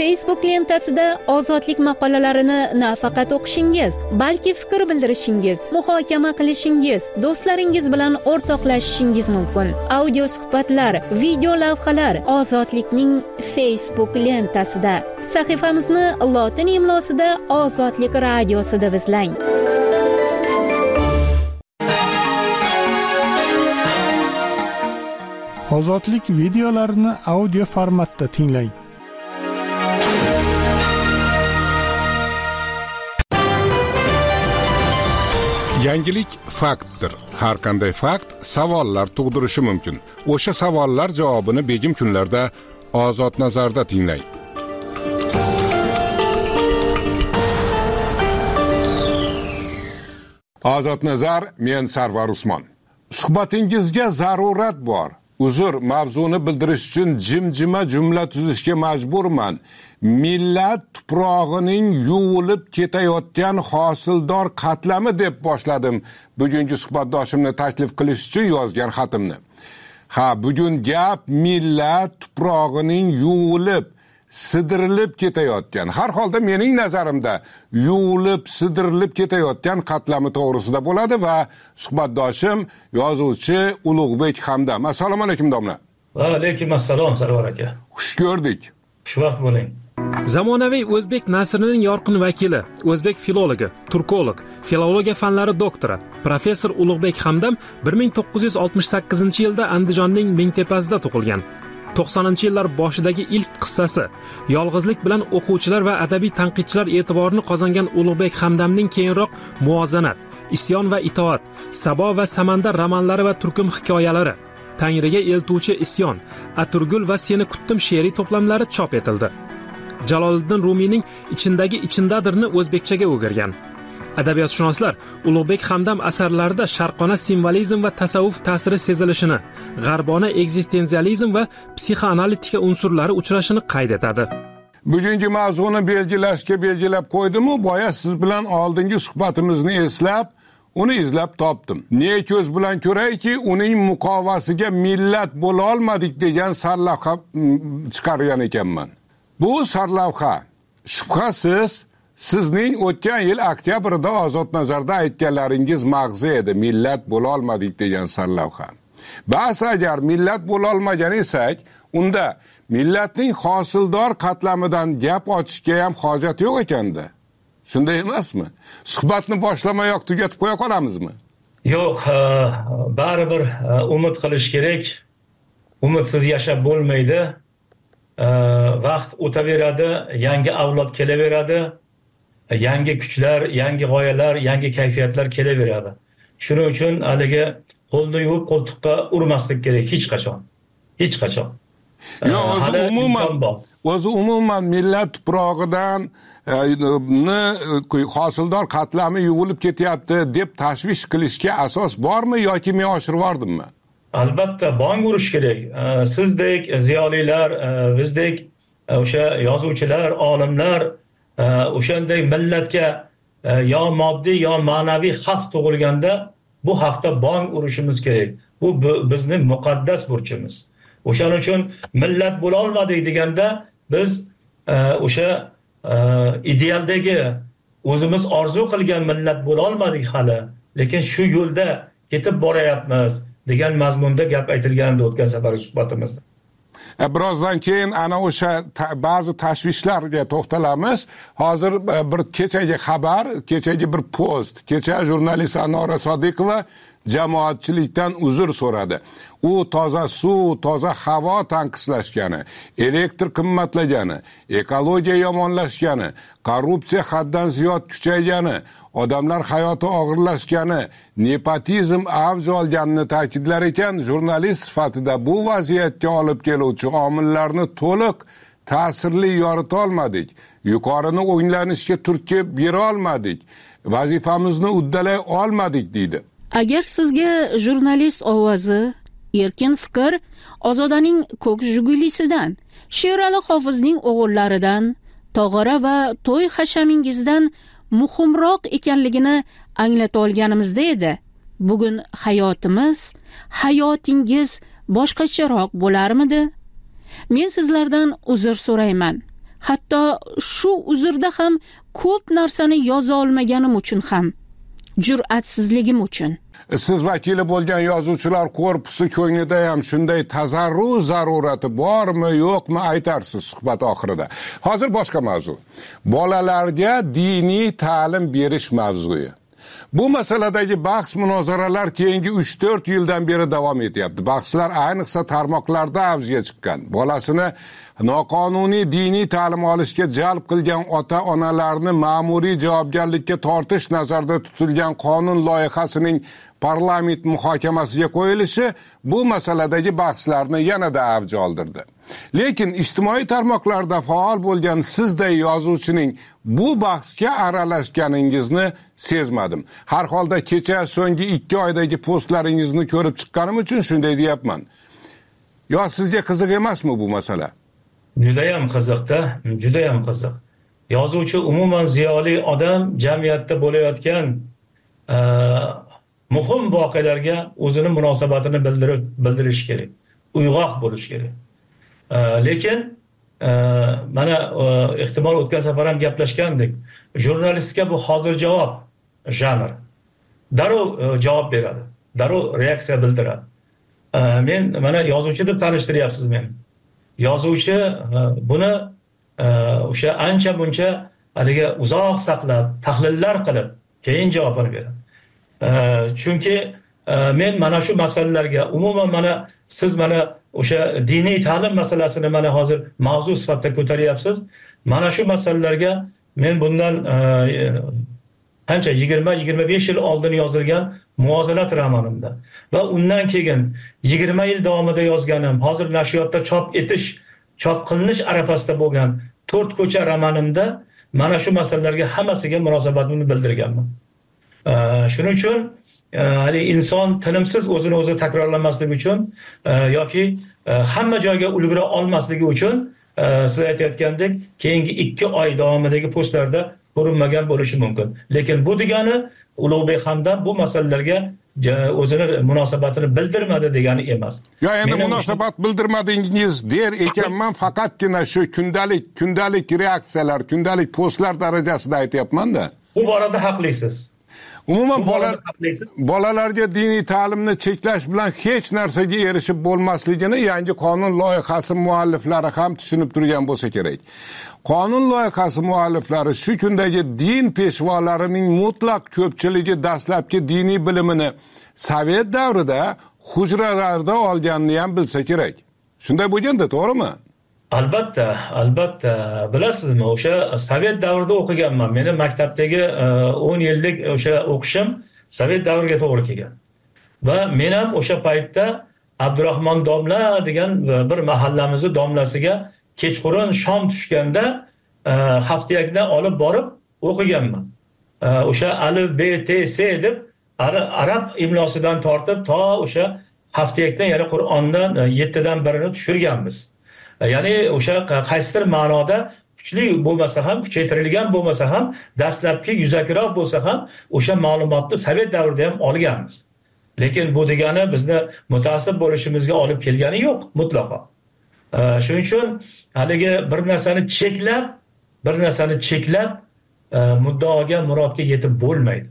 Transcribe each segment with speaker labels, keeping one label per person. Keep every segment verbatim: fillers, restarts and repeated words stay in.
Speaker 1: Facebook lentasida ozodlik maqolalarini nafaqat o'qishingiz, balki fikr bildirishingiz, muhokama qilishingiz, do'stlaringiz bilan o'rtoqlashishingiz mumkin. Audio suhbatlar, video lavhalar Ozodlikning Facebook lentasida. Sahifamizni lotin imlosida Ozodlik radiosida izlang.
Speaker 2: Ozodlik videolarini audio formatda tinglang.
Speaker 3: Yangilik faktdir. Har qanday fakt savollar tug'dirishi mumkin. O'sha savollar javobini begim kunlarda Ozod nazarda tinglang. Ozod nazar, men Sarvar Usmon. Suhbatingizga zarurat bor. Uzr, mavzuni bildirish uchun jimjima jumla tuzishga majburman. Millat tuprog'ining yuvilib ketayotgan hosildor qatlami deb boshladim bugungi suhbatdoshimni taklif qilish uchun yozgan xatimni. Ha, bugun gap millat tuprog'ining yuvilib, sidirilib ketayotgan, har holda mening nazarimda yuvilib, sidirilib ketayotgan qatlami to'g'risida bo'ladi va suhbatdoshim yozuvchi Ulug'bek Hamdam. Assalomu alaykum domla.
Speaker 4: Va alaykum assalom Sarvar aka.
Speaker 3: Xush ko'rdik.
Speaker 4: Xushvaqt bo'ling.
Speaker 5: Zamonaviy o'zbek nasrining yorqin vakili, o'zbek filologi, turkolog, filologiya fanlari doktori, professor Ulug'bek Hamdam bir ming to'qqiz yuz oltmish sakkizinchi yilda Andijonning Mingtepasida tug'ilgan. to'qsoninchi yillar boshidagi ilk qissasi, yolg'izlik bilan o'quvchilar va adabiy tanqidchilar e'tiborini qozongan Ulug'bek Hamdamning keyinroq Muvozanat, Isyon va itoat, Sabo va Samandar romanlari va turkum hikoyalari, Tangriga eltuvchi isyon, Aturgul va Seni kutdim she'riy to'plamlari chop etildi. Jaloliddin Rumiyning Ichendagi ichindadirni o'zbekchaga o'girgan. Adabiyotshunoslar Ulug'bek Hamdam asarlarida sharqona simvolizm va tasavvuf ta'siri sezilishini, g'arbona eksistensializm va psixoanalitika unsurlari uchrashini qayd etadi.
Speaker 3: Bugungi mavzuni belgilashga belgilab qo'ydim-u, boya siz bilan oldingi suhbatimizni eslab, uni izlab topdim. Ne ko'z bilan ko'rayki, uning muqovasiga millat bo'la olmadik degan sarlavha chiqargan ekanman. Bu sarlavha shubhasiz sizning o'tgan yil oktyabrda Ozod nazarda aytganlaringiz mag'zi edi. Millat bo'la olmadik degan sarlavha. Bas agar millat bo'la olmagan esak, unda millatning hosildor qatlamidan gap ochishga ham hojat yo'q ekanda. Shunday emasmi? Suhbatni boshlamayoq tugatib qo'ya qolamizmi?
Speaker 4: Yo'q, baribir umid qilish kerak. Umidsiz yashab bo'lmaydi. Vaqt o'taveradi, yangi avlod kelaveradi. Yangi kuchlar, yangi g'oyalar, yangi kayfiyatlar kelaveradi. Shuning uchun haligi qo'lni yuvib qo'ltiqqa urmaslik kerak hech qachon. Hech qachon.
Speaker 3: Yo'q, o'zi umuman, o'zi umuman millat tuprog'idan hosildor qatlami yuvilib ketyapti deb tashvish qilishga asos bormi yoki men oshirib yordimmi?
Speaker 4: Albatta, bong urish kerak. Sizdek ziyolilar, bizdek o'sha yozuvchilar, olimlar o'shanday millatga yo moddiy yo ma'naviy xavf tug'ilganda bu haqda bong urishimiz kerak. Bu bizning muqaddas burchimiz. O'shaning uchun millat bo'la olmadik deganda biz o'sha idealdagi o'zimiz orzu qilgan millat bo'la olmadik hali, lekin shu yo'lda ketib borayapmiz degan mazmunda gap aytilgandi o'tgan safargi suhbatimizda.
Speaker 3: Birozdan keyin ana o'sha ba'zi tashvishlarga to'xtalamiz. Hozir bir kechagi xabar, kechagi bir post, kecha jurnalist Anora Sodiqova jamoatchilikdan uzr so'radi. U toza suv, toza havo tanqislashgani, elektr qimmatlagani, ekologiya yomonlashgani, korrupsiya haddan ziyod kuchaygani, odamlar hayoti og'irlashgani, nepotizm avj olganini ta'kidlar ekan, jurnalist sifatida bu vaziyatga olib keluvchi omillarni to'liq ta'sirli yorita olmadik. Yuqorini o'nglanishga turtki bera olmadik. Vazifamizni uddalay olmadik deydi.
Speaker 1: Agar sizga jurnalist ovozi, erkin fikr, Ozodaning ko'k jugulisidan, Sherali Hofizning o'g'illaridan, tog'ora va to'y hashamingizdan muhimroq ekanligini anglata olganimizda edi. Bugun hayotimiz, hayotingiz boshqacharoq bo'larmidi? Men sizlardan uzr so'rayman. hatto shu uzrda ham ko'p narsani yoza olmaganim uchun ham, jur'atsizligim uchun.
Speaker 3: Siz vakili bo'lgan yozuvchilar korpusi ko'nglida ham shunday tazarru zarurati bormi, yo'qmi aytarsiz suhbat oxirida. Hozir boshqa mavzu. Bolalarga diniy ta'lim berish mavzusi. Bu masaladagi bahs munozaralar keyingi uch to'rt yildan beri davom etyapti. Bahslar ayniqsa tarmoqlarda avjiga chiqqan. Bolasini noqonuniy diniy ta'lim olishga jalb qilgan ota-onalarni ma'muriy javobgarlikka tortish nazarda tutilgan qonun loyihasining parlament muhokamasiga qo'yilishi bu masaladagi bahslarni yanada avj oldirdi. Lekin ijtimoiy tarmoqlarda faol bo'lgan sizday yozuvchining bu bahsga aralashganingizni sezmadim. Har holda kecha so'nggi ikki oydagi postlaringizni ko'rib chiqqanim uchun shunday deyapman. Yo sizga qiziq emasmi bu masala?
Speaker 4: Juda ham qiziqda, juda ham qiziq. Yozuvchi umuman ziyoli odam jamiyatda bo'layotgan muhim voqealarga o'zini munosabatini bildirib bildirish kerak. Uyg'oq bo'lish kerak. Lekin mana ehtimol o'tgan safar ham gaplashgandik. Jurnalistga bu hozir javob janr. Darrov javob beradi. Darrov reaksiya bildiradi. Men mana yozuvchi deb tanishtiryapsiz meni. Yozuvchi buni o'sha ancha buncha haliga uzoq saqlab, tahlillar qilib, keyin javobini beradi. Chunki men mana shu masalalarga umuman mana siz mana o'sha diniy ta'lim masalasini mana hozir mavzu sifatida ko'taryapsiz. Mana shu masalalarga men bundan qancha yigirma yigirma besh yil oldin yozilgan Muvozanat romanimda va undan keyin yigirma yil davomida yozganim, hozir nashriyotda chop etish, chop qilinish arafasida bo'lgan to'rt ko'cha romanimda mana shu masalalarga hammasiga munosabatimni bildirganman. Shuning uchun hali inson tinimsiz o'zini o'zi takrorlamasligi uchun yoki hamma joyga ulgura olmasligi uchun siz aytayotgandek keyingi ikki oy davomidagi postlarda ko'rinmagan bo'lishi mumkin. Lekin bu degani Ulug'bek Hamdam bu masalalarga o'zini munosabatini bildirmadi degani emas.
Speaker 3: Yo, endi munosabat bildirmadingiz der ekanman, faqatgina shu kundalik kundalik reaksiyalar, kundalik postlar darajasida aytyapman-da.
Speaker 4: Bu borada haqlisiz.
Speaker 3: Umuman bola, bolalarga diniy ta'limni cheklash bilan hech narsaga erishib bo'lmasligini yangi qonun loyihasi mualliflari ham tushunib turgan bo'lsa kerak. Qonun loyihasi mualliflari shu kundagi din peshvolarining mutlaq ko'pchiligi dastlabki diniy bilimini Sovet davrida hujralarda olganini ham bilsa kerak. Shunday bo'lganda, to'g'rimi?
Speaker 4: Albatta, albatta. Bilasizmi, o'sha Sovet davrida o'qiganman. Meni maktabdagi o'n yillik o'sha o'qishim Sovet davriga to'g'ri kelgan. Va men ham o'sha paytda Abdurahmon domla degan bir mahallamizning domlasiga kechqurun shom tushganda haftiyakdan olib borib o'qiganman. O'sha alif, b, t, s deb arab imlosidan tortib to o'sha haftiyakdan, ya'ni Qur'ondan yettidan birini tushirganmiz. Ya'ni o'sha qaysidir ma'noda kuchli bo'lmasa ham, kuchaytirilgan bo'lmasa ham, dastlabki yuzakroq bo'lsa ham o'sha ma'lumotni Sovet davrida ham olganmiz. Lekin bu degani bizni mutaassib bo'lishimizga olib kelgani yo'q mutlaqo. Shuning uchun haligi bir narsani cheklab, bir narsani cheklab muddaoga, murodga yetib bo'lmaydi.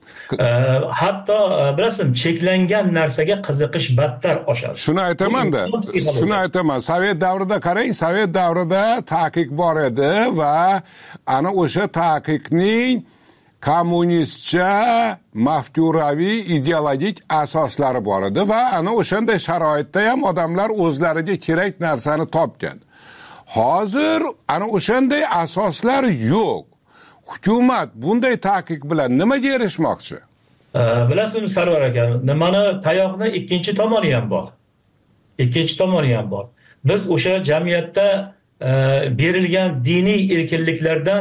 Speaker 4: Hatto bilasizmi, cheklangan narsaga qiziqish battar oshadi.
Speaker 3: Shuni aytaman-da, shuni aytaman. Sovet davrida qarang, Sovet davrida taqiq bor edi va ana o'sha taqiqning kommunistcha, mafturaviy ideologik asoslari bor edi va ana o'shanday sharoitda ham odamlar o'zlariga kerak narsani topgan. Hozir ana o'shanday asoslar yo'q. Hukumat bunday taqiq bilan nimaga erishmoqchi?
Speaker 4: Bilasizmi Sarvar aka, nimani tayoqni ikkinchi tomoni ham bor. Ikkinchi tomoni ham bor. Biz o'sha jamiyatda berilgan diniy erkinliklardan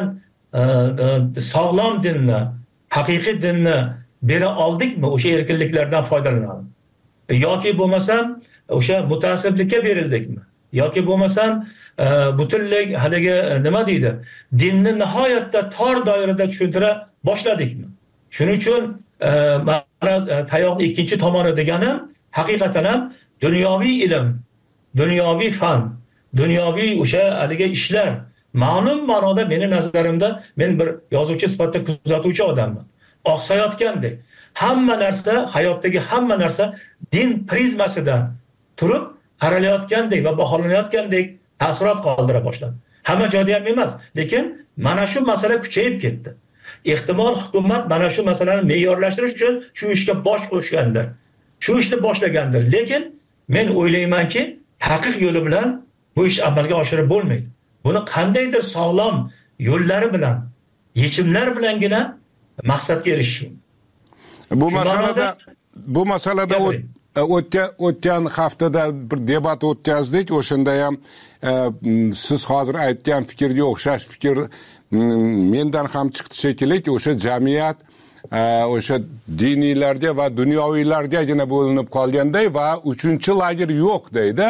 Speaker 4: sog'lom dinni, haqiqiy dinni bera oldikmi? O'sha erkinliklardan foydalanamiz. Yoki bo'lmasam o'sha mutaassiblikka berildikmi? Yoki bo'lmasam butunlay haligi nima deydi? Dinni nihoyatda tor doirada tushuntira boshladikmi? Shuning uchun mana tayoqning ikkinchi tomoni deganim haqiqatan ham dunyoviy ilm, dunyoviy fan, dunyoviy o'sha haligi ishlar ma'lum ma'noda meni nazarimda men bir yozuvchi sifatida kuzatuvchi odamman. Oqsayotgandek hamma narsa, hayotdagi hamma narsa din prizmasidan turib qaralayotgandek va baholanayotgandek taassurot qoldira boshladi. Hamma joyda ham emas, lekin mana shu masala kuchayib ketdi. Ehtimol hukumat mana shu masalani me'yorlashtirish uchun shu ishga bosh qo'shgandir. Shu ishni boshlagandir. Lekin men o'ylaymanki, taqiq yo'li bilan bu ish amalga oshirib bo'lmaydi. Buni qandaydir sog'lom yo'llari bilan, yechimlar bilangina maqsadga erishish mumkin.
Speaker 3: Bu masalada bu masalada o'tgan haftada bir debat o'tkazdik. O'shanda ham siz hozir aytgan fikrga o'xshash fikr mendan ham chiqdi shekilli. O'sha jamiyat o'sha diniylarga va dunyoviylargagina bo'linib qolganday va uchinchi lager yo'q deydi.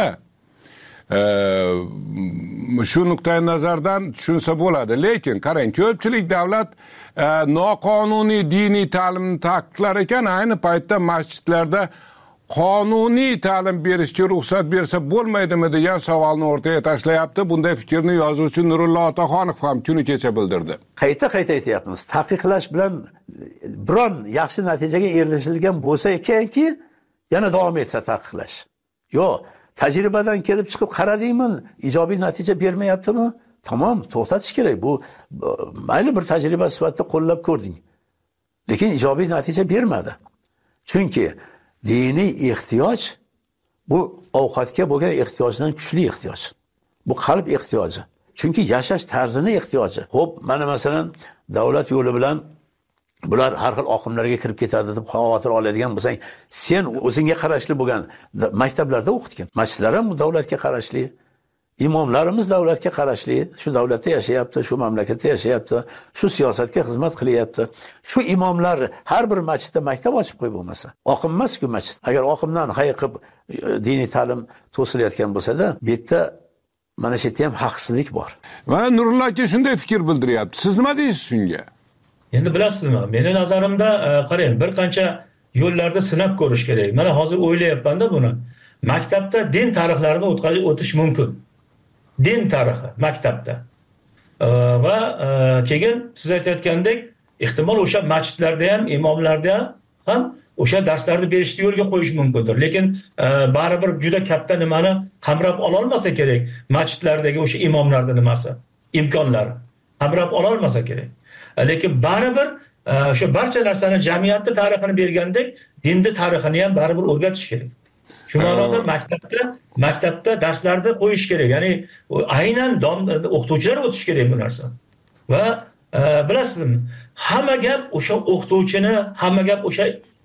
Speaker 3: Shu nuqtai nazardan tushunsa bo'ladi. Lekin qarang, ko'pchilik davlat noqonuniy diniy ta'limni taqiqlar ekan, ayni paytda masjidlarda qonuniy ta'lim berishga ruxsat bersa bo'lmaydimi degan savolni o'rtaga tashlayapti. Bunday fikrni yozuvchi Nurullo Otaxonov ham kuni kecha bildirdi.
Speaker 6: Qayta-qayta aytyapmiz. Taqiqlash bilan biron yaxshi natijaga erishilgan bo'lsa ekanki, yana davom etsa taqiqlash. Yo'q, tajribadan kelib chiqib qaradingmi, ijobiy natija bermayaptimi? Tamom, to'xtatish kerak. Bu mayli bir tajriba sifatida qo'llab ko'rding. Lekin ijobiy natija bermadi. Chunki diniy ehtiyoj bu ovqatga bo'lgan ehtiyojdan kuchli ehtiyoj. Bu qalb ehtiyoji. Chunki yashash tarzini ehtiyoji. Xo'p, mana masalan davlat yo'li bilan bular har xil oqimlarga kirib ketadi deb xavotir oladigan bo'lsang, sen o'zingga qarashli bo'lgan maktablarda o'qitgan. Masjidlar ham davlatga qarashli. Imomlarimiz davlatga qarashli, shu davlatda yashayapti, shu mamlakatda yashayapti, shu siyosatga xizmat qilyapti. Shu imomlar har bir masjidda maktab ochib qo'yib bo'lmasa, oqim emas-ku masjid. Agar oqimdan hayiqib diniy ta'lim to'silayotgan bo'lsa-da, bu yerda mana shu yerda ham haqsizlik bor.
Speaker 3: Mana Nurullo aka shunday fikr bildiryapti. Siz nima deysiz shunga?
Speaker 4: Endi bilasizmi, meni nazarimda qarang, bir qancha yo'llarda sinab ko'rish kerak. Mana hozir o'ylayapman-da buni. Maktabda din tarixlarini o'tish mumkin. Din tarixi maktabda. Va keyin siz aytayotgandek, ehtimol o'sha masjidlarda ham, imomlarda ham o'sha darslarni berishni yo'lga qo'yish mumkindir. Lekin baribir juda katta nimani qamrab ola olmasa kerak, masjidlardagi o'sha imomlarning nimasi, imkonlari qamrab ola olmasa kerak. Lekin baribir o'sha barcha narsani jamiyatning tarixini bergandek, dinning tarixini ham baribir o'rgatish kerak. Shu ma'noda maktabda maktabda darslarda qo'yish kerak. Ya'ni aynan o'qituvchilar o'tish kerak bu narsa. Va bilasizmi, hamma gap o'sha o'qituvchini, hamma gap o'sha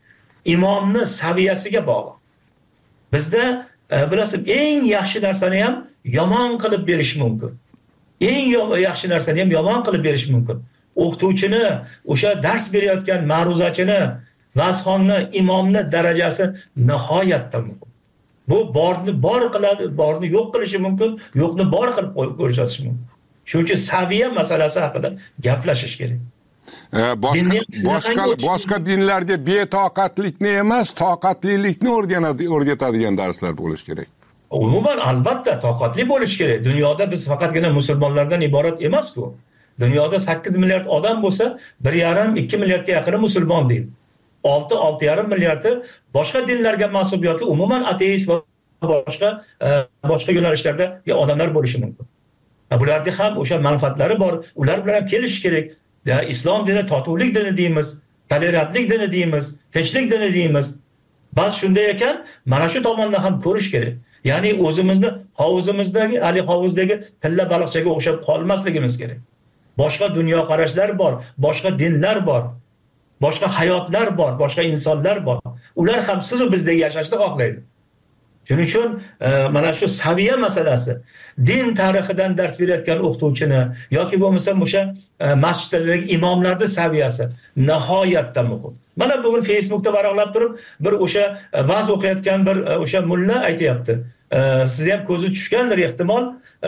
Speaker 4: imomni saviyasiga bog'liq. Bizda bilasiz, eng yaxshi narsani ham yomon qilib berish mumkin. Eng yaxshi narsani ham yomon qilib berish mumkin. O'qituvchini, o'sha dars berayotgan ma'ruzachini, vazxonni, imomni darajasi nihoyatda muhim. Bu borni bor qiladi, borni yo'q qilishi mumkin, yo'qni bor qilib ko'rsatishi mumkin. Shuning uchun saviya masalasi haqida gaplashish kerak.
Speaker 3: Boshqa boshqa boshqa dinlarga betoqatlikni emas, toqatlilikni o'rganadi, o'rgatadigan darslar bo'lish kerak.
Speaker 4: Umuman albatta toqatli bo'lish kerak. Dunyoda biz faqatgina musulmonlardan iborat emas-ku. Dunyoda sakkiz milliard odam bo'lsa, bir yarim ikki milliardga yaqini musulmon deydi. olti olti yarim milliardi boshqa dinlarga mansub yoki umuman ateist va boshqa boshqa yo'nalishlarda odamlar bo'lishi mumkin. Bularda ham o'sha manfaatlari bor, ular bilan ham kelish kerak. Islom dini totuvlik dini deymiz, tolerantlik dini deymiz, tinchlik dini deymiz. Bas shunday ekan, mana shu tomondan ham ko'rish kerak. Ya'ni o'zimizni hovuzimizdagi, ali hovuzdagi tilla baliqchaga o'xshab qolmasligimiz kerak. Boshqa dunyo qarashlar bor, boshqa dinlar bor. Boshqa hayotlar bor, boshqa insonlar bor. Ular ham siz va bizdek yashashni xohlaydi. Shuning uchun mana shu saviya masalasi, din tarixidan dars berayotgan o'qituvchini yoki bo'lmasa o'sha masjidlardagi imomlarning saviyasi nihoyatda muhim. Mana bugun Facebookda varaqlab turib, bir o'sha va'z o'qiyotgan bir o'sha mulla aytayapti. Sizga ham ko'zi tushgandir ehtimol.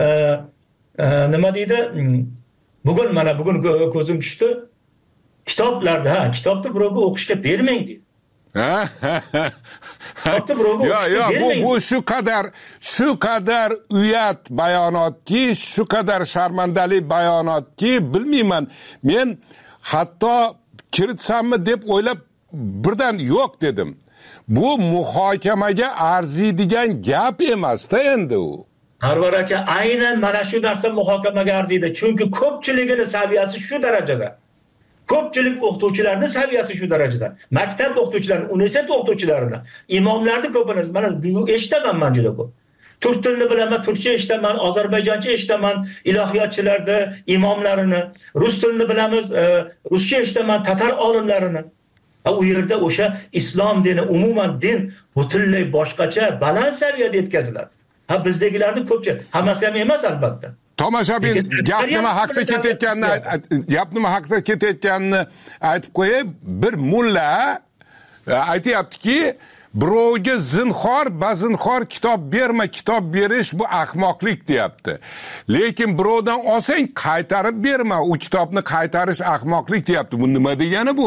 Speaker 4: Nima deydi? Bugun mana bugun ko'zim tushdi. Kitoblarda, ha, kitobni birovga o'qishga bermang deydi.
Speaker 3: yo yo bu bu shu qadar shu qadar uyat bayonotki, shu qadar sharmandali bayonotki, bilmayman. Men hatto kiritsammi deb o'ylab birdan yo'q dedim. Bu muhokamaga arziydigan gap emas-da endi u.
Speaker 4: Sarvar aka, aynan mana shu narsa muhokamaga arziydi. Chunki ko'pchiligini saviyasi shu darajada. Ko'pchilik o'qituvchilarning saviyasi shu darajada. Maktab o'qituvchilari, universitet o'qituvchilarini, imomlarni ko'pini mana eshitaman men juda ko'p. Turk tilini bilaman, turkcha eshitaman, ozarbayjoncha eshitaman, ilohiyotchilarni, imomlarini, rus tilini bilamiz, ruscha eshitaman, tatar olimlarini. U yerda o'sha islom dini, umuman din butunlay boshqacha, baland saviyada yetkaziladi. Ha bizdagilarni ko'pchilik, hammasi ham emas albatta.
Speaker 3: Tomoshabin gap nima haqda ketayotganini, gap nima haqda ketayotganini aytib qo'yay. Bir mulla aytayaptiki, birovga zinhor, bazinhor kitob berma, kitob berish bu ahmoqlik deyapti. Lekin birovdan olsang qaytarib berma, u kitobni qaytarish ahmoqlik deyapti. Bu nima degani bu?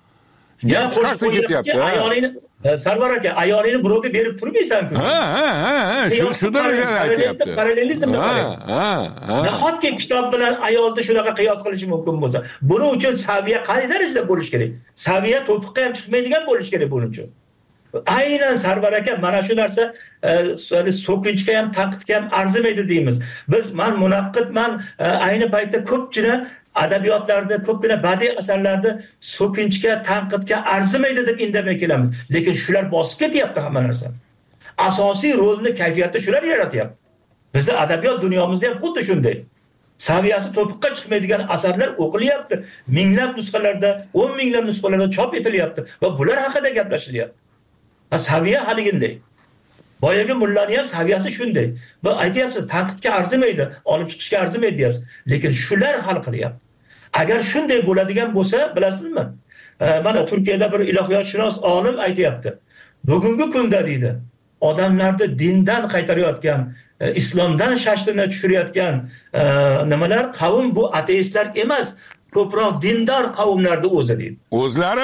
Speaker 4: Ya haqda ketyapti. Ayolingni Sarvar aka, ayolingni birovga berib turmaysan-ku.
Speaker 3: Ha, ha, ha, shu shu darajada aytyapti.
Speaker 4: Parallelizmni qarang. Ha, ha. Nahotki kitob bilan ayolni shunaqa qiyos qilish mumkin bo'lsa, buning uchun saviya qanday darajada bo'lish kerak? Saviya to'piqqa ham chiqmaydigan bo'lish kerak buning uchun. Aynan Sarvar aka, mana shu narsa so'kinchga ham, tanqidga ham arzimaydi deymiz. Biz men munaqqidman, ayni paytda ko'pchilik adabiyotlarda, ko'pgina badiiy asarlarda so'kinchga, tanqidga arzimaydi deb indamay kelamiz. Lekin shular bosib ketyapti hamma narsa. Asosiy rolni, kayfiyatni shular yaratyapti. Bizda adabiyot dunyomizda ham xuddi shunday. Saviyasi to'piqqa chiqmaydigan asarlar o'qilyapti. Minglab nusxalarda, o'n minglab nusxalarda chop etilyapti va bular haqida gaplashilyapti. Va saviya haliginday. Boyagi mullani ham saviyasi shunday. Va aytyapsiz, tanqidga arzimaydi, olib chiqishga arzimaydi deyapsiz. Lekin shular hal qilyapti. Agar shunday bo'ladigan bo'lsa, bilasizmi? Mana Turkiyada bir ilohiyotshunos olim aytayapti. Bugungi kunda deydi, odamlarni dindan qaytarayotgan, islomdan shashtini tushirayotgan nimalar, qavm bu ateistlar emas, ko'proq dindor qavmlarni o'zi deydi.
Speaker 3: O'zlari,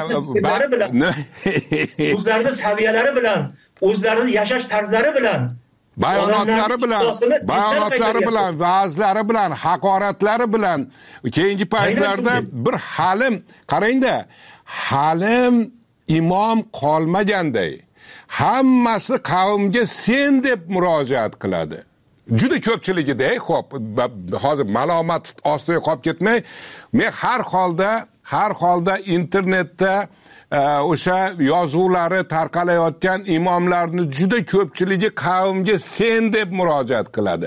Speaker 4: o'zlarining saviyalari bilan, o'zlarining yashash tarzlari bilan,
Speaker 3: bayonotlari bilan, bayonotlari bilan, va'zlari bilan, haqoratlari bilan keyingi paytlarda bir halim, qarangda, halim imom qolmaganday. Hammasi qavmga sen deb murojaat qiladi. Juda ko'pchiligida, xo'p, hozir malomat ostiga qolib ketmay, men har holda, har holda internetda o'sha yozuvlari tarqalayotgan imomlarni juda ko'pchiligi qavmga sen deb murojaat qiladi.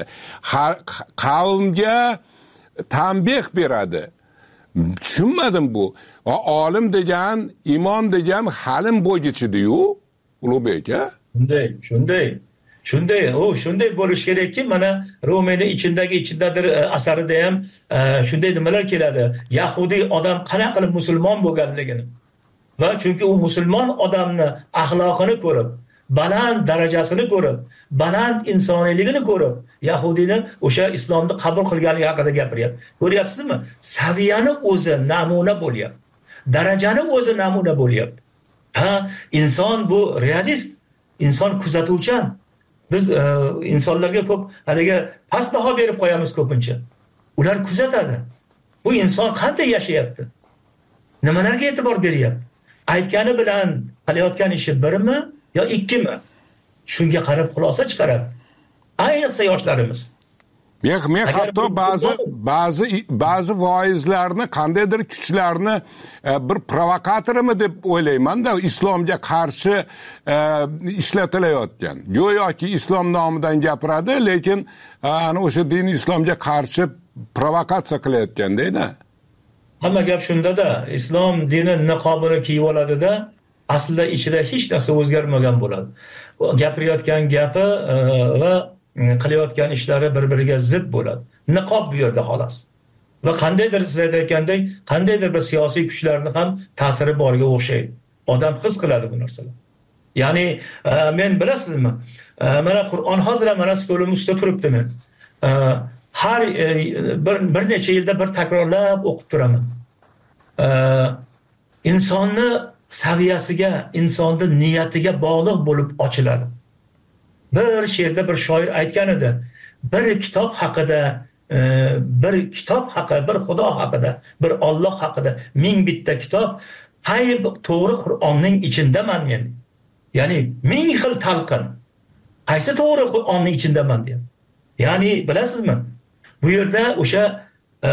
Speaker 3: Qavmga tanbeh beradi. Tushunmadim bu. Olim degan, imom degan halim bo'ygichidiyu, Ulug'bek, a?
Speaker 4: Shunday, shunday. Shunday, o shunday bo'lish kerakki, mana Rumiyning ichindagi ichidadir asarida ham shunday nimalar keladi. Yahudiy odam qanaqa qilib musulmon bo'lganligini va chunki u musulmon odamni axloqini ko'rib, baland darajasini ko'rib, baland insoniyligini ko'rib, Yahudiyning o'sha islomni qabul qilganligi haqida gapiryapti. Ko'ryapsizmi? Saviyani o'zi namuna bo'lyapti. Darajani o'zi namuna bo'lyapti. Ha, inson bu realist, inson kuzatuvchan. Biz e, insonlarga ko'p haliga past baho berib qo'yamiz ko'pincha. Ular kuzatadi. Bu inson qanday yashayapti? Nimalarga e'tibor beryapti? Aytgani bilan qilayotgan ishi birmi yo ikkimi? Shunga qarab xulosa chiqaradi. Ayniqsa yoshlarimiz.
Speaker 3: Men men hatto ba'zi ba'zi ba'zi voizlarni, qandaydir kuchlarni bir provokatormi deb o'ylayman-da, islomga qarshi ishlatilayotgan. Go'yoki islom nomidan gapiradi, lekin ana o'sha din islomga qarshi provokatsiya qilayotgan deydi.
Speaker 4: Hamma gap shunda-da, islom dini niqobini kiyib oladi-da, aslida ichida hech narsa o'zgarmagan bo'ladi. Gapirayotgan gapi va qilayotgan ishlari bir-biriga zid bo'ladi. Niqob bu yerda xolos. Va qandaydir siz aytayotgandek, qandaydir bir siyosiy kuchlarning ham ta'siri borga o'xshaydi. Odam his qiladi bu narsalar. Ya'ni men bilasizmi, mana Qur'on hozir mana stolim ustida turibdi men. Har bir, bir necha yilda bir takrorlab o'qib turaman. Insonni saviyasiga, insonning niyatiga bog'liq bo'lib ochiladi. Bir she'rda bir shoir aytgan edi, bir kitob haqida, e, bir kitob haqida, bir Xudo haqida, bir Alloh haqida ming bitta kitob, qayb to'g'ri Qur'onning ichindaman men. Ya'ni ming xil talqin. Qaysi to'g'ri Qur'onning ichindaman deb. Ya'ni bilasizmi? Bu yerda o'sha e,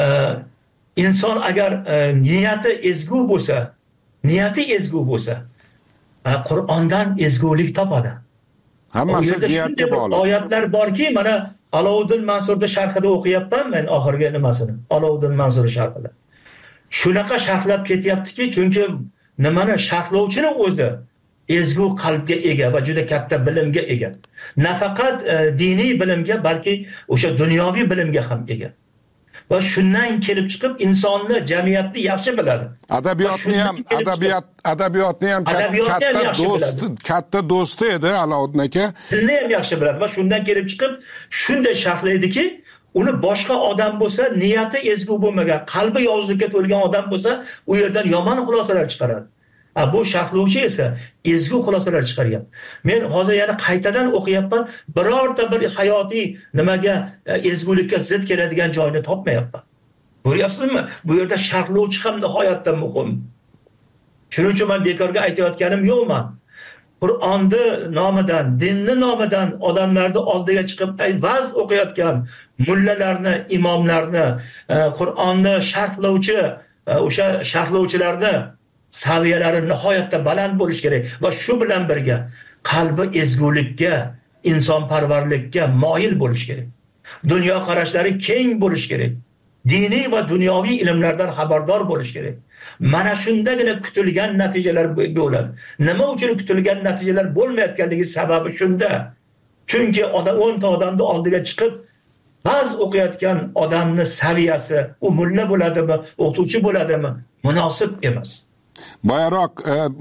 Speaker 4: inson agar e, niyati ezgu bo'lsa, niyati ezgu bo'lsa, e, Qur'ondan ezgulik topadi.
Speaker 3: Hammasi niyatga bog'liq.
Speaker 4: Oyatlar borki, mana Alovuddin Mansurda sharhida o'qiyapman men oxirgi nimasini. Alovuddin Mansur sharhida. Shunaqa sharhlab ketyaptiki, chunki nimani sharhlovchini o'zi ezgu qalbga ega va juda katta bilimga ega. Nafaqat e, diniy bilimga, balki o'sha dunyoviy bilimga ham ega. Va shundan kelib chiqib insonni, jamiyatni yaxshi biladi.
Speaker 3: Adabiyotni ham, adabiyot, adabiyotni ham katta do'st, katta do'sti edi Alovuddin aka.
Speaker 4: Tilni ham yaxshi biladi va shundan kelib chiqib shunday sharhlaydiki, uni boshqa odam bo'lsa, niyati ezgu bo'lmagan, qalbi yovuzlikka to'lgan odam bo'lsa, u yerdan yomon xulosalar chiqaradi. Ha, bu sharhlovchi esa ezgu xulosalar chiqargan. Men hozir yana qaytadan o'qiyapman, birorta bir hayotiy nimaga, ezgulikka zid keladigan joyni topmayapman. Ko'ryapsizmi? Bu yerda sharhlovchi ham nihoyatda muhim. Shuning uchun men bekorga aytayotganim yo'qman. Qur'onni nomidan, dinni nomidan odamlarni oldiga chiqib va'z o'qiyotgan mullalarni, imomlarni, Qur'onni sharhlovchi, o'sha sharhlovchilarni saviyalari nihoyatda baland bo'lish kerak va shu bilan birga qalbi ezgulikka, insonparvarlikka moyil bo'lish kerak. Dunyo qarashlari keng bo'lish kerak. Diniy va dunyoviy ilmlardan xabardor bo'lish kerak. Mana shundagina kutilgan natijalar bo'ladi. Nima uchun kutilgan natijalar bo'lmayotganligi sababi shunda. Chunki odam o'n ta odamni oldiga chiqib va'z o'qiyotgan odamning saviyasi, u mulla bo'ladimi, o'qituvchi bo'ladimi, munosib emas.
Speaker 3: Bayroq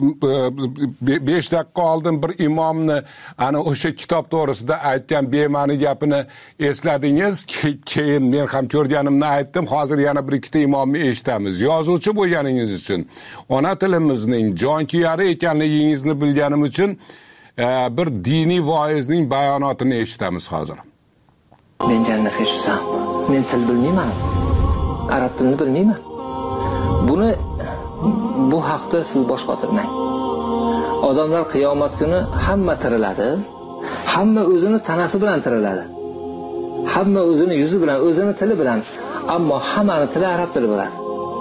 Speaker 3: besh daqiqa oldin bir imomni ana o'sha kitob to'g'risida aytgan bema'ni gapini esladingiz. Keyin men ham ko'rganimni aytdim. Hozir yana bir ikkita imomni eshitamiz. Yozuvchi bo'lganingiz uchun, ona tilimizning jonkuyari ekanligingizni bilganim uchun bir diniy voizning bayonotini eshitamiz hozir.
Speaker 7: Men jannatga tushsam, men til bilmayman. Arab tilini bilmayman. Buni bu haqda siz bosh qotirmang. Odamlar qiyomat kuni hamma tiriladi, hamma o'zini tanasi bilan tiriladi. Hamma o'zini yuzi bilan, o'zini tili bilan, ammo hammani tili arab tili bo'ladi.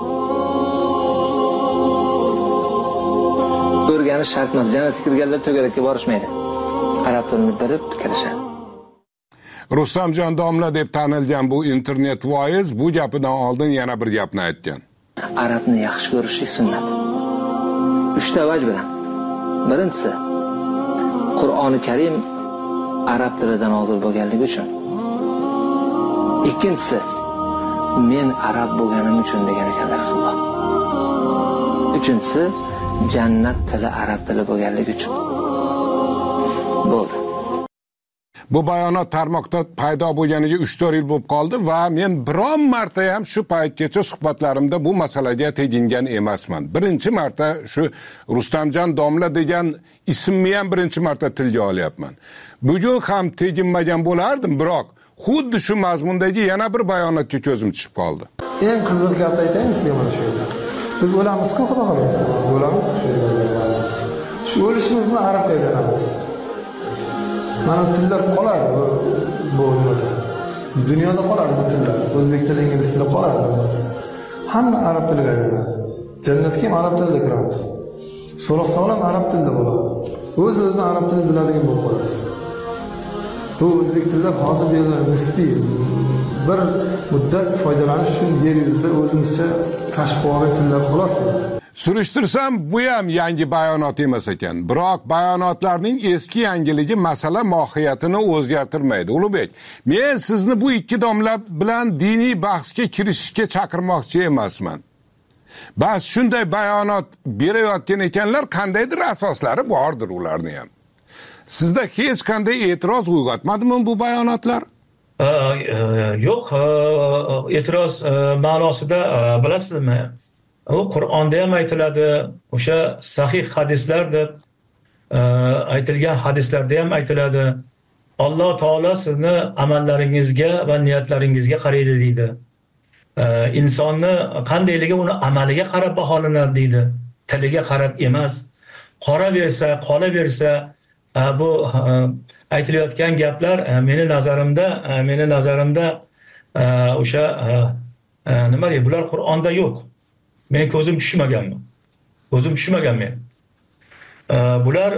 Speaker 7: O'rganish shart emas. Jannatga kirganlar to'garakka borishmaydi. Arab tilini bilib kirishadi.
Speaker 3: Rustamjon domla deb tanilgan bu internet voiz bu gapidan oldin yana bir gapni aytgan.
Speaker 7: Arabni yaxshi ko'rishlik sunnat. Uchta vaj bilan. Birinchisi, Qur'oni Karim arab tilida nozil bo'lganligi uchun. Ikkinchisi, men arab bo'lganim uchun degan ekanlar Rasululloh. Uchinchisi, jannat tili arab tili bo'lganligi uchun. Bo'ldi.
Speaker 3: Bu bayonot tarmoqda paydo bo'lganiga uch to'rt yil bo'lib qoldi va men biron marta ham shu paytgacha suhbatlarimda bu masalaga tegingan emasman. Birinchi marta shu Rustamjon domla degan ismni ham birinchi marta tilga olyapman. Bugun ham teginmagan bo'lardim, biroq xuddi shu mazmundagi yana bir bayonotga ko'zim tushib qoldi.
Speaker 8: Eng qiziq gapni aytaymi sizga mana shu yerda. Biz o'lamiz-ku, xudo xolasa. O'lamiz shu yerda. Shu o'lishimizni arabga aylanamiz. Mana tillar qoladi bu nimada. Dunyoda qoladi bu tillar. O'zbek tili, ingliz tili qoladi. Hamma arab tiliga aylanadi. Jannatga ham arab tilida kiramiz. So'roq savol ham arab tilida bo'ladi. O'z-o'zini arab tilini biladigan bo'lib qolasiz. Bu o'zbek tillar hozir berilgan nisbiy bir muddat foydalanish uchun yer yuzida o'zimizcha kashf qilgan tillar xolos bo'ladi.
Speaker 3: Surishtirsam bu ham yangi bayonot emas ekan. Biroq bayonotlarning eski yangiligi masala mohiyatini o'zgartirmaydi. Ulug'bek, men sizni bu ikki domla bilan diniy bahsga kirishishga chaqirmoqchi emasman. Bas shunday bayonot berayotgan ekanlar, qandaydir asoslari bordir ularning ham. Sizda hech qanday e'tiroz uyg'otmadimi bu bayonotlar?
Speaker 4: Yo'q, e'tiroz ma'nosida bilasizmi? u Qur'onda ham aytiladi, o'sha sahih hadislar deb aytilgan hadislarda ham aytiladi. Alloh taolo sizni amallaringizga va niyatlaringizga qaraydi deydi. İnsonni qandayligi uni amaliga qarab baholanadi deydi, tiliga qarab emas. Qoraversa, qolaversa, bu aytilayotgan gaplar meni nazarimda, meni nazarimda o'sha nima deydi, bular Qur'onda yo'q. Men ko'zim tushmaganmi? Ko'zim tushmagan men. Bular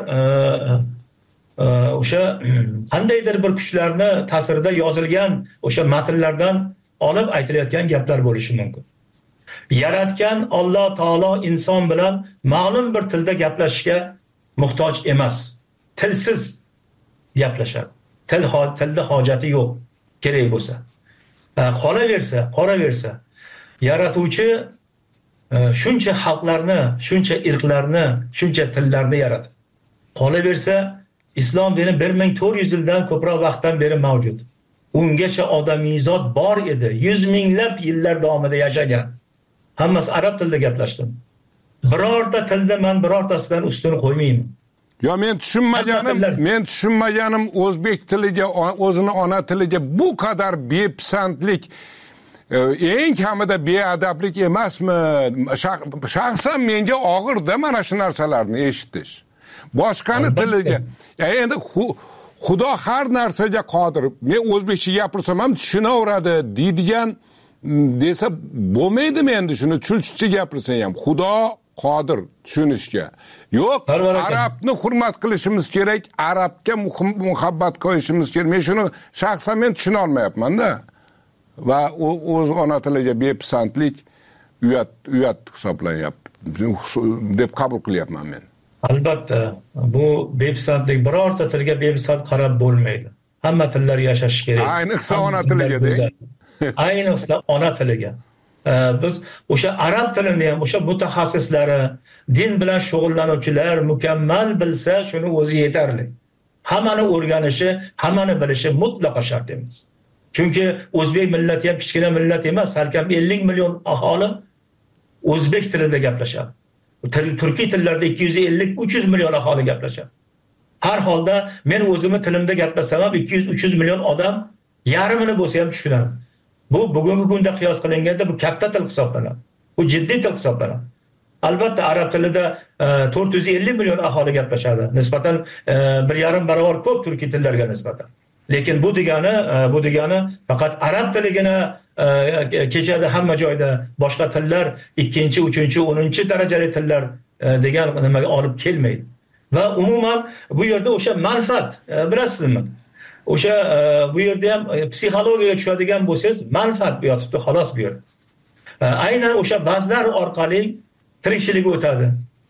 Speaker 4: o'sha qandaydir bir kuchlarni ta'sirida yozilgan o'sha matnlardan olib aytilayotgan gaplar bo'lishi mumkin. Yaratgan Alloh taolo inson bilan ma'lum bir tilda gaplashishga muhtoj emas. Tilsiz gaplashadi. Til tilda hojati yo'q, kerak bo'lsa. Qolaversa, qoraversa, yaratuvchi shuncha xalqlarni, shuncha irqlarni, shuncha tillarni yaratdi. Qolaversa, islom dini bir ming to'rt yuz yildan ko'proq vaqtdan beri mavjud. Ungacha odamiyzod bor edi. Yuz minglab yillar davomida yashagan. Hammasi arab tilida gaplashdim. Birorta tilda men birortasidan ustun qo'ymayman.
Speaker 3: Yo, men tushunmaganim, men tushunmaganim o'zbek tiliga, o'zini ona tiliga bu qadar bepisandlik, eng kamida beadablik emasmi? Shaxsan menga og'irda mana shu narsalarni eshitish. Boshqani tiliga, endi Xudo har narsaga qodir. Men o'zbekcha gapirsam ham tushunaveradi deydigan desa bo'lmaydimi endi shuni chulchcha gapirsang ham. Xudo qodir tushunishga. Yo'q, arabni hurmat qilishimiz kerak, arabga muhabbat qo'yishimiz kerak. Men shuni shaxsan men tushuna olmayapman-da. Va o'z ona tiliga bepisandlik uyat uyat hisoblanyapti deb qabul qilyapman men.
Speaker 4: Albatta, bu bepisandlik birorta tilga bepisand qarab bo'lmaydi. Hamma tillar yashashi kerak.
Speaker 3: Ayniqsa ona tiliga-da.
Speaker 4: Ayniqsa ona tiliga. Biz o'sha arab tilini ham o'sha mutaxassislari, din bilan shug'ullanuvchilar mukammal bilsa, shuni o'zi yetarli. Hammani o'rganishi, hammani bilishi mutlaqo shart emas. Chunki o'zbek millati ham kichkina millat emas, salkam ellik million aholi o'zbek tilida gaplashadi. Turkiy tillarda ikki yuz ellik uch yuz million aholi gaplashadi. Har holda men o'zimni tilimda gaplasam ham ikki yuz uch yuz million odam yarmini bo'lsa ham tushunadi. Bu bugungi kunda qiyos qilinganda bu katta til hisoblanadi. Bu jiddiy til hisoblanadi. Albatta arab tilida to'rt yuz ellik million aholi gaplashadi. Nisbatan bir yarim barobar ko'p turkiy tillarga nisbatan. Lekin bu degani, bu degani faqat arab tiligina kechadi hamma joyda, boshqa tillar ikkinchi, uchinchi, o'ninchi darajali tillar degan nimaga olib kelmaydi. Va umuman bu yerda o'sha manfaat, bilasizmi? O'sha bu yerda ham psixologiyaga tushadigan bo'lsangiz, manfaat bu yotibdi, xolos bu yerda. Aynan o'sha vazlar orqali tirikchilik o'tadi.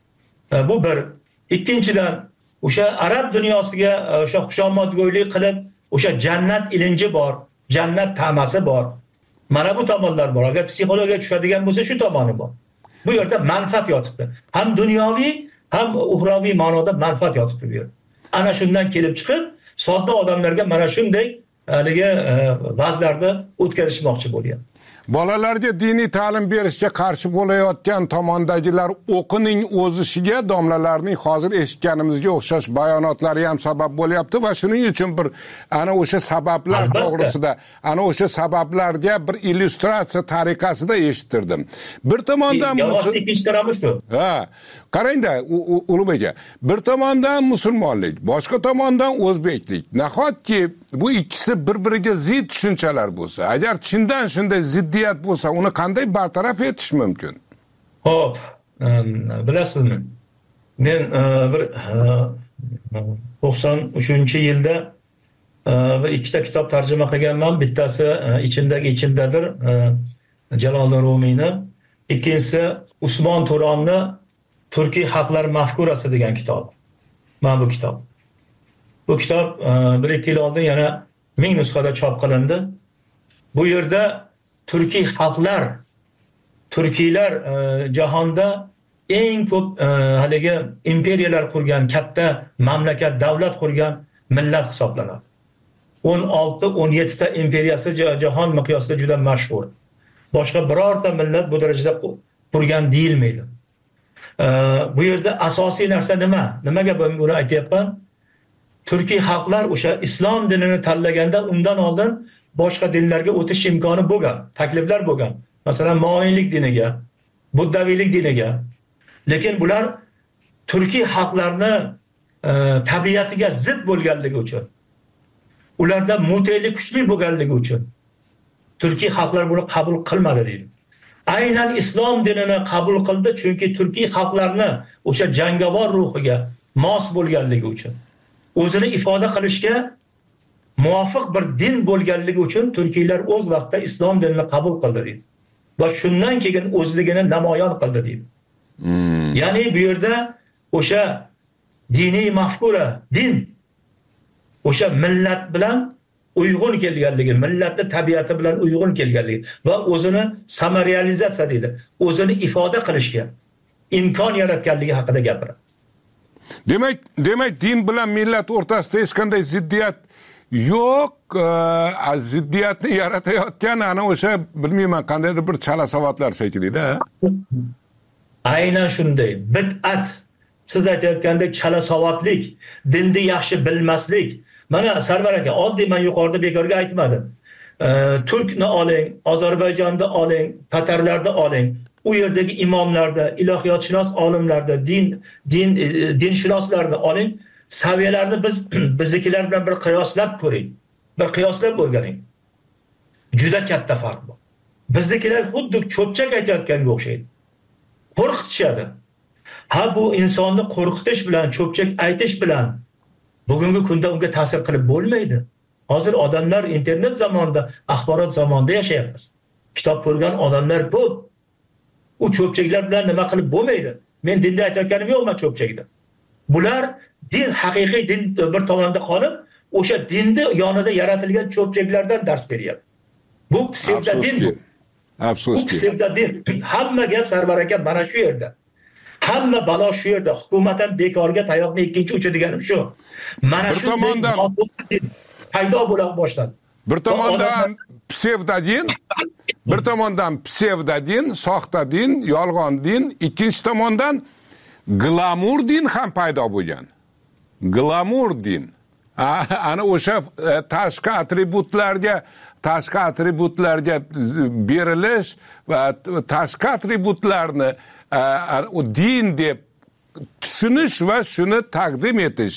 Speaker 4: Bu bir. Ikkinchidan, o'sha arab dunyosiga o'sha xushomadgo'ylik qilib, o'sha jannat ilinji bor, jannat ta'masi bor. Mana bu tomonlar bor. Agar psixologiyaga tushadigan bo'lsa, shu tomoni bor. Bu yerda manfaat yotibdi. Ham dunyoviy, ham uxroviy ma'noda manfaat yotibdi bu yerda. Ana shundan kelib chiqib, sodda odamlarga mana shunday haligi vazlarni o'tkazishmoqchi bo'lyapti.
Speaker 3: Bolalarga diniy ta'lim berishga qarshi bo'layotgan tomondagilar o'qining o'zishiga domlalarning hozir eshitganimizga o'xshash bayonotlari ham sabab bo'lyapti va shuning uchun bir ana o'sha sabablar to'g'risida, ana o'sha sabablarga bir illyustratsiya tariqasida eshittirdim. Bir tomondan
Speaker 4: ikkinchi tarafi shu.
Speaker 3: Ha, qarangda Ulug'bek aka, bir tomondan musulmonlik, boshqa tomondan o'zbeklik. Nahotki bu ikkisi bir-biriga zid tushunchalar bo'lsa, agar chindan shunday ziddiyat bo'lsa, uni qanday bartaraf etish mumkin?
Speaker 4: Xo'p, bilasizmi? Men bir to'qson uchinchi yilda bir ikkita kitob tarjima qilganman. Bittasi ichindagi ichindadir, Jaloliddin Rumiyni. Ikkinchisi Usmon To'ronni Turkiy xalqlar mafkurasi degan kitob. Mana bu kitob. Bu kitob bir ikki yil oldin yana ming nusxada chop qilindi. Bu yerda Turkiy xalqlar, Turkiylar jahonda eng ko'p haligi imperiyalar qurgan, katta mamlakat, davlat qurgan millat hisoblanadi. o'n olti o'n yetti ta imperiyasi jahon miqyosida juda mashhur. Boshqa birorta millat bu darajada qurgan deyilmaydi. Bu yerda asosiy narsa nima? Nimaga men buni aytyapman? Turkiy xalqlar o'sha islom dinini tanlaganda undan oldin boshqa dinlarga o'tish imkoni bo'lgan, takliflar bo'lgan. Masalan, moniylik diniga, buddaviylik diniga. Lekin bular Turkiy xalqlarni e, tabiatiga zid bo'lganligi uchun, ularda mutaylik kuchli bo'lganligi uchun Turkiy xalqlar buni qabul qilmadi deydi. Aynan islom dinini qabul qildi, chunki Turkiy xalqlarni o'sha jangovar ruhiga mos bo'lganligi uchun, o'zini ifoda qilishga muvofiq bir din bo'lganligi uchun Turkiylar o'z vaqtida islom dinini qabul qildi deydi. Va shundan keyin o'zligini namoyon qildi deydi. Hmm. Ya'ni bu yerda o'sha diniy mafkura, din o'sha millat bilan uyg'un kelganligi, millatning tabiati bilan uyg'un kelganligi va o'zini samariyalizatsiya deydi, o'zini ifoda qilishga imkon yaratganligi haqida gapiradi.
Speaker 3: Demak, demak din bilan millat o'rtasida hech qanday ziddiyat yo'q. E, ziddiyatni yaratayotgan ana o'sha bilmayman qandaydir bir chala savodlar shekilida.
Speaker 4: Aynan shunday. Bid'at, siz aytayotgandek chala savodlik, dinni yaxshi bilmaslik. Mana Sarvar aka, oddiy men yuqorida bekorga aytmadim. E, Turkni oling, Ozarbayjonni oling, Tatarlarni oling. U yerdagi imomlarda, ilohiyotshunos olimlarda, din din e, dinshunoslarni oling, saviyalarni biz biznikilar bilan bir qiyoslab ko'ring. Bir qiyoslab o'rganing. Juda katta farq bor. Biznikilar xuddi cho'pchak aytayotganga o'xshaydi. Qo'rqitishadi. Ha, bu insonni qo'rqitish bilan, cho'pchak aytish bilan bugungi kunda unga ta'sir qilib bo'lmaydi. Hozir odamlar internet zamonida, axborot zamonida yashayapmiz. Kitob ko'rgan odamlar ko'p. U cho'pchaklar bilan nima qilib bo'lmaydi. Men dinda aytayotganim yo'qman cho'pchakda. Bular din, haqiqiy din bir tomonda qolib, o'sha dinni yonida yaratilgan cho'pchaklardan dars beryapti. Bu psevdodin.
Speaker 3: Afsuski.
Speaker 4: Bu psevdodin. Hamma gap Sarvar aka mana shu yerda. Hamma balo shu yerda. Hukumatdan bekorga tayoqni ikkinchi uchi deganim shu. Mana shu tomondan paydo bo'la boshladi.
Speaker 3: Bir tomondan psevdodin, bir tomondan psevdodin, soxta din, yolg'on din, ikkinchi tomondan glamur din ham paydo bo'lgan. Glamur din. Ana o'sha tashqi atributlarga, tashqi atributlarga berilish va tashqi atributlarni o din deb tushunish va shuni taqdim etish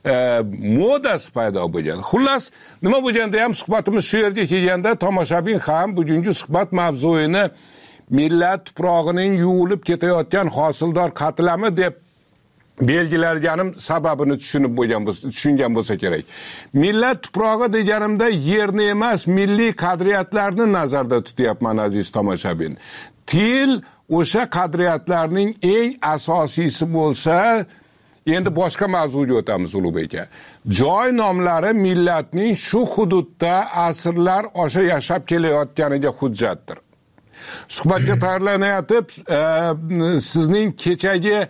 Speaker 3: modasi paydo bo'lgan. Xullas, nima bo'lganda ham suhbatimiz shu yerga kelganda tomoshabin ham bugungi suhbat mavzuini millat tuprog'ining yuvilib ketayotgan hosildor qatlami deb belgilarganim sababini tushunib bo'lgan bo'lsa, tushungan bo'lsa kerak. Millat tuprog'i deganimda yerni emas, milliy qadriyatlarni nazarda tutyapman aziz tomoshabin. Til o'sha qadriyatlarning eng asosiysi bo'lsa, endi boshqa mavzuga o'tamiz Ulug'bek aka. Joy nomlari millatning shu hududda asrlar osha yashab kelayotganiga hujjatdir. Suhbatga tayyorlanayotib, e, sizning kechagi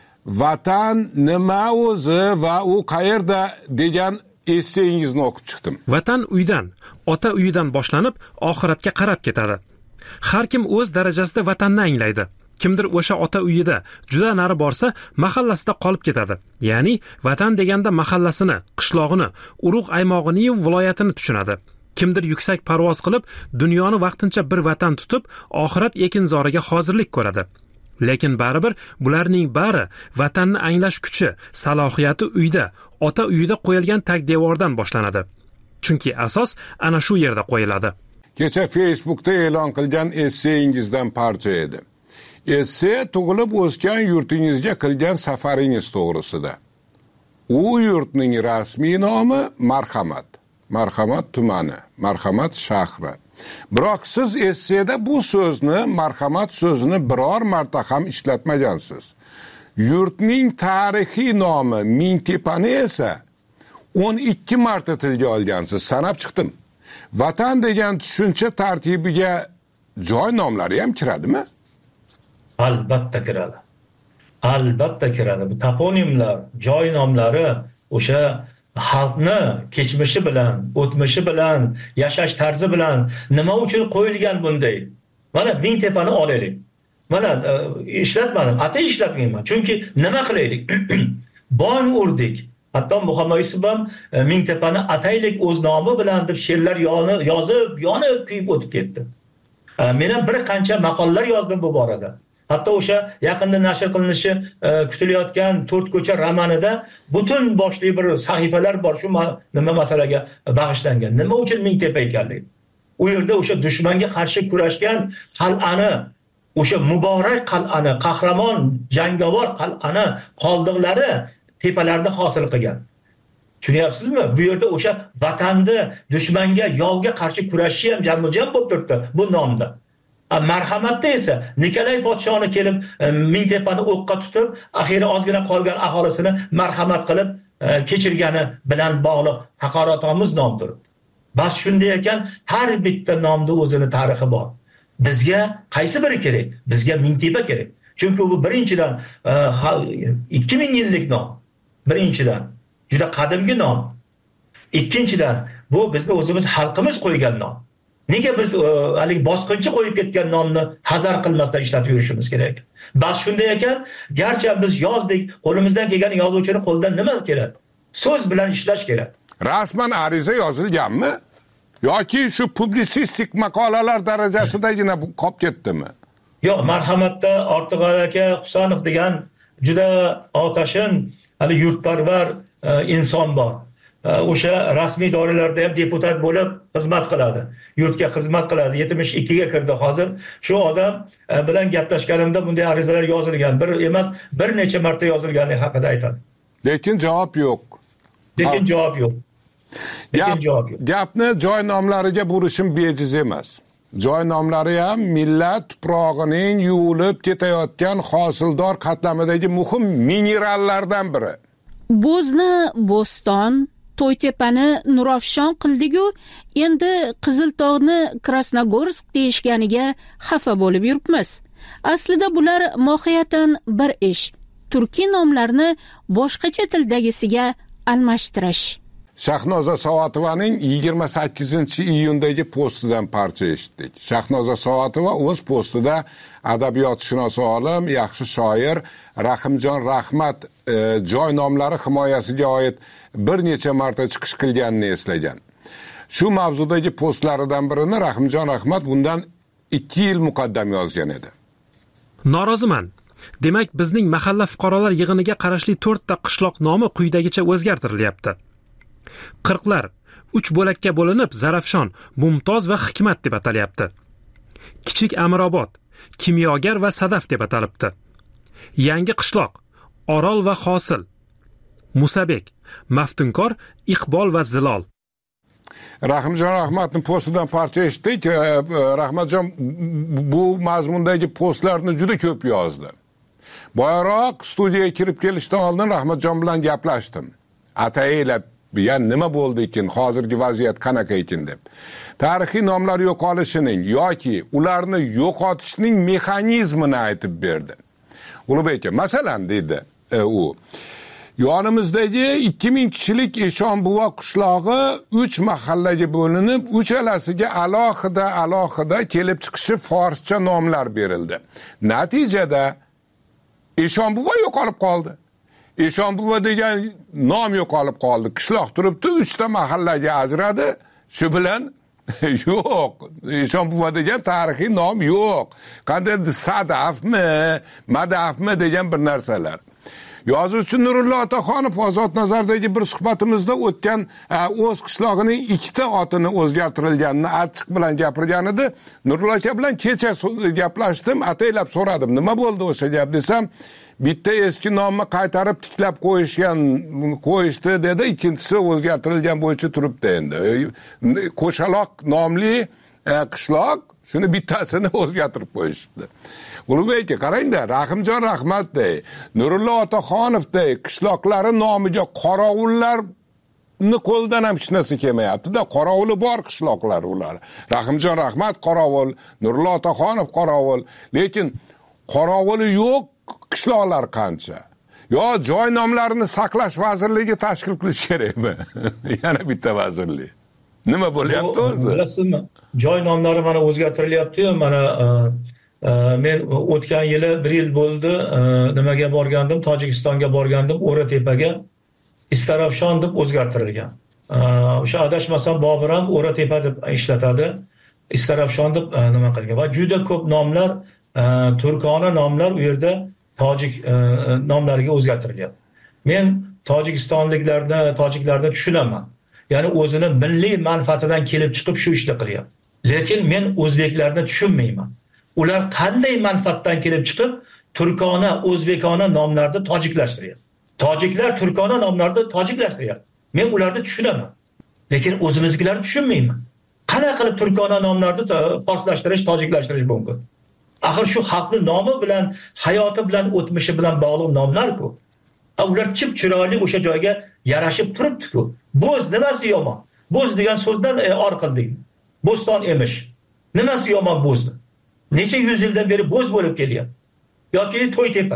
Speaker 3: vatan nima o'zi va u qayerda degan essengizni o'qib chiqdim.
Speaker 5: Vatan uydan, ota uyidan boshlanib oxiratga qarab ketadi. Har kim o'z darajasida vatanni anglaydi. Kimdir o'sha ota uyida juda nari borsa, mahallasida qolib ketadi. Ya'ni vatan deganda mahallasini, qishlog'ini, urug' aymog'ini va viloyatini tushunadi. Kimdir yuksak parvoz qilib, dunyoni vaqtincha bir vatan tutib, oxirat ekinzoriga hozirlik ko'radi. Lekin baribir bularning bari vatanni anglash kuchi, salohiyati uyda, ota uyida qo'yilgan tagdevordan boshlanadi. Chunki asos ana shu yerda qo'yiladi.
Speaker 3: Kecha Facebookda e'lon qilgan esseyingizdan parcha edi. Esse tug'ilib o'sgan yurtingizga qilgan safaringiz to'g'risida. U yurtning rasmiy nomi Marhamat. Marhamat tumani, Marhamat shahri. Biroq siz esseda bu so'zni, marhamat so'zini biror marta ham ishlatmagansiz. Yurtning tarixiy nomi Mingtepani esa o'n ikki marta tilga olgansiz. Sanab chiqdim. Vatan degan tushuncha tartibiga joy nomlari ham kiradimi?
Speaker 4: Albatta kiradi. Albatta kiradi. Bu toponimlar, joy nomlari o'sha xalqni kechmishi bilan, o'tmishi bilan, yashash tarzi bilan nima uchun qo'yilgan bunday? Mana Mingtepani olaylik. mana ishlatmadim, atay ishlatmayman. Chunki nima qilaylik? Bong urdik. Hatto Muhammad Yusuf ham Mingtepani ataylik o'z nomi bilan deb she'rlar yozib, yonib kuyib o'tib ketdi. Men ham bir qancha maqolalar yozdim bu borada. Hatto o'sha yaqinda nashr qilinishi kutilayotgan to'rt ko'cha romanida butun boshli bir sahifalar bor shu nima masalaga bag'ishlangan. Nima uchun Mingtepa ekanligi? U yerda o'sha dushmanga qarshi kurashgan qal'ani, o'sha muborak qal'ani, qahramon, jangovar qal'ani qoldiqlari tepalarda hosil qilgan. Tushunyapsizmi? Bu yerda o'sha vatanni dushmanga, yovga qarshi kurashishi ham jamujam bo'lib turibdi bu nomda. Marhamatda esa Nikolay podshoni kelib Mingtepani o'qqa tutib, axiri ozgina qolgan aholisini marhamat qilib kechirgani bilan bog'liq haqoratomuz nom turibdi. Bas shunday ekan, har bitta nomda o'zini tarixi bor. Bizga qaysi biri kerak? Bizga Mingtepa kerak. Chunki bu birinchidan ikki ming yillik nom. Birinchidan juda qadimgi nom. Ikkinchidan bu bizni o'zimiz xalqimiz qo'ygan nom. Nega biz hali bosqinchi qo'yib ketgan nomni hazar qilmasdan ishlatib yurishimiz kerak? Bas shunday ekan, garchi biz yozdik, qo'limizdan kelgan yozuvchini qo'ldan nima kerak? So'z bilan ishlash kerak.
Speaker 3: Rasman ariza yozilganmi? Yoki shu publisistik maqolalar darajasidagina bu qolib ketdimi?
Speaker 4: Yo'q, marhamatda Ortiqxo'ja aka Husanov degan juda otashin, hali yurtparvar inson bor. O'sha rasmiy doiralarda ham deputat bo'lib xizmat qiladi. Yurtga xizmat qiladi. yetmish ikkiga kirdi hozir. Shu odam bilan gaplashganimda bunday arizalar yozilgan. Bir emas, bir necha marta yozilgani haqida aytadi.
Speaker 3: Lekin javob yo'q.
Speaker 4: Lekin javob yo'q. Lekin javob yo'q.
Speaker 3: Gapni joy nomlariga burishim bejiz emas. Joy nomlari ham millat tuprog'ining yuvilib ketayotgan hosildor qatlamidagi muhim minerallardan biri.
Speaker 1: Bo'zni Bo'ston, To'ytepani Nurafshon qildigu, endi Qiziltog'ni Krasnogorsk deyishganiga xafa bo'lib yuribmiz. Aslida bular mohiyatan bir ish. Turkiy nomlarni boshqacha tildagisiga almashtirish.
Speaker 3: Shahnoza Savatovaning yigirma sakkizinchi iyundagi postidan parcha eshitdik. Shahnoza Savatova o'z postida adabiyotshunos olim, yaxshi shoir Rahimjon Rahmat e, joy nomlari himoyasiga oid bir necha marta chiqish qilganini eslagan. Shu mavzudagi postlaridan birini Rahimjon Rahmat bundan ikki yil muqaddam yozgan edi.
Speaker 5: Noroziman. Demak, bizning mahalla fuqarolar yig'iniga qarashli to'rtta qishloq nomi quyidagicha o'zgartirilyapti. Qirqlar uch bo'lakka bo'linib Zarafshon, Mumtoz va Hikmat deb atalyapti. Kichik Amirobod, Kimyogar va Sadaf deb atalibdi. Yangi qishloq Orol va Hosil, Musabek, Maftunkor, Iqbol va Zilol.
Speaker 3: Rahimjon Rahmatning postidan parcha eshitdik. Rahmatjon bu mazmundagi postlarni juda ko'p yozdi. Boyaroq studiyaga kirib kelishdan oldin Rahmatjon bilan gaplashdim. Ataylab yani nima bo'ldi ekan, hozirgi vaziyat qanaqa ekan deb. Tarixiy nomlar yo'qolishining yoki ularni yo'qotishning mexanizmini aytib berdi. Ulug'bek, masalan dedi e, u yonimizdagi ikki ming kishilik Eshonbuva qishlog'i uch mahallaga bo'linib, uchalasiga alohida alohida kelib chiqishi forscha nomlar berildi. Natijada Eshonbuva yo'qolib qoldi. Eshonbuva degan nom yo'qolib qoldi. Qishloq turibdi, uchta mahallaga ajradi. Shu bilan yo'q. Eshonbuva degan tarixiy nom yo'q. Qanday Sadafmi, Madafmi degan bir narsalar. Yozuvchi Nurullo Otaxonov Ozod Nazardagi bir suhbatimizda o'tgan o'z qishlog'ining ikkita otini o'zgartirilganini achchiq bilan gapirgan edi. Nurullo aka bilan kecha gaplashdim, ataylab so'radim, nima bo'ldi o'sha gap desam, bitta eski nomni qaytarib tiklab qo'yishgan, qo'yishdi dedi, ikkinchisi o'zgartirilgan bo'yicha turibdi endi. Qo'shaloq nomli qishloq, shuni bittasini o'zgartirib qo'yishdi. Ulug'bek, qarangda, Rahimjon Rahmatday, Nurullo Otaxonovday qishloqlari nomiga qorovullarni qo'ldan ham hech narsa kelmayapti-da. Qorovuli bor qishloqlar ular. Rahimjon Rahmat qorovul, Nurullo Otaxonov qorovul, lekin qorovuli yo'q qishloqlar qancha. Yo joy nomlarini saqlash vazirligi tashkil qilish kerakmi? Yana bitta vazirlik. Nima bo'lyapti o'zi?
Speaker 4: Bilasizmi? Joy nomlari mana o'zgartirilyapti-yu, mana men o'tgan yili bir yil bo'ldi, nimaga borgandim, Tojikistonga borgandim, O'ratepaga Istarafshon deb o'zgartirilgan. O'sha adashmasam Bobur ham O'ratepa deb ishlatadi, Istarafshon deb nima qilgan va juda ko'p nomlar, turkona nomlar u yerda tojik nomlariga o'zgartirilgan. Men tojikistonliklarni, tojiklarni tushunaman. Ya'ni o'zini milliy manfaatidan kelib chiqib shu ishni qilyapti. Lekin men o'zbeklarni tushunmayman. Ular qanday manfaatdan kelib chiqib turkona, o'zbekona nomlarni tojiklashtiryapti. Tojiklar turkona nomlarni tojiklashtiryapti. Men ularni tushunaman. Lekin o'zimizgilarni tushunmayman. Qanday qilib turkona nomlarni forslashtirish, tojiklashtirish mumkin? Axir shu xalqning nomi bilan, hayoti bilan, o'tmishi bilan bog'liq nomlar-ku. Ular chip chiroyli o'sha joyga yarashib turibdi-ku. Bo'z nimasi yomon? Bo'z degan so'zdan or qildik. Bo'ston emish. Nimasi yomon bo'zni? Necha yuz yildan beri bo'z bo'lib kelyapti. Yoki To'ytepa.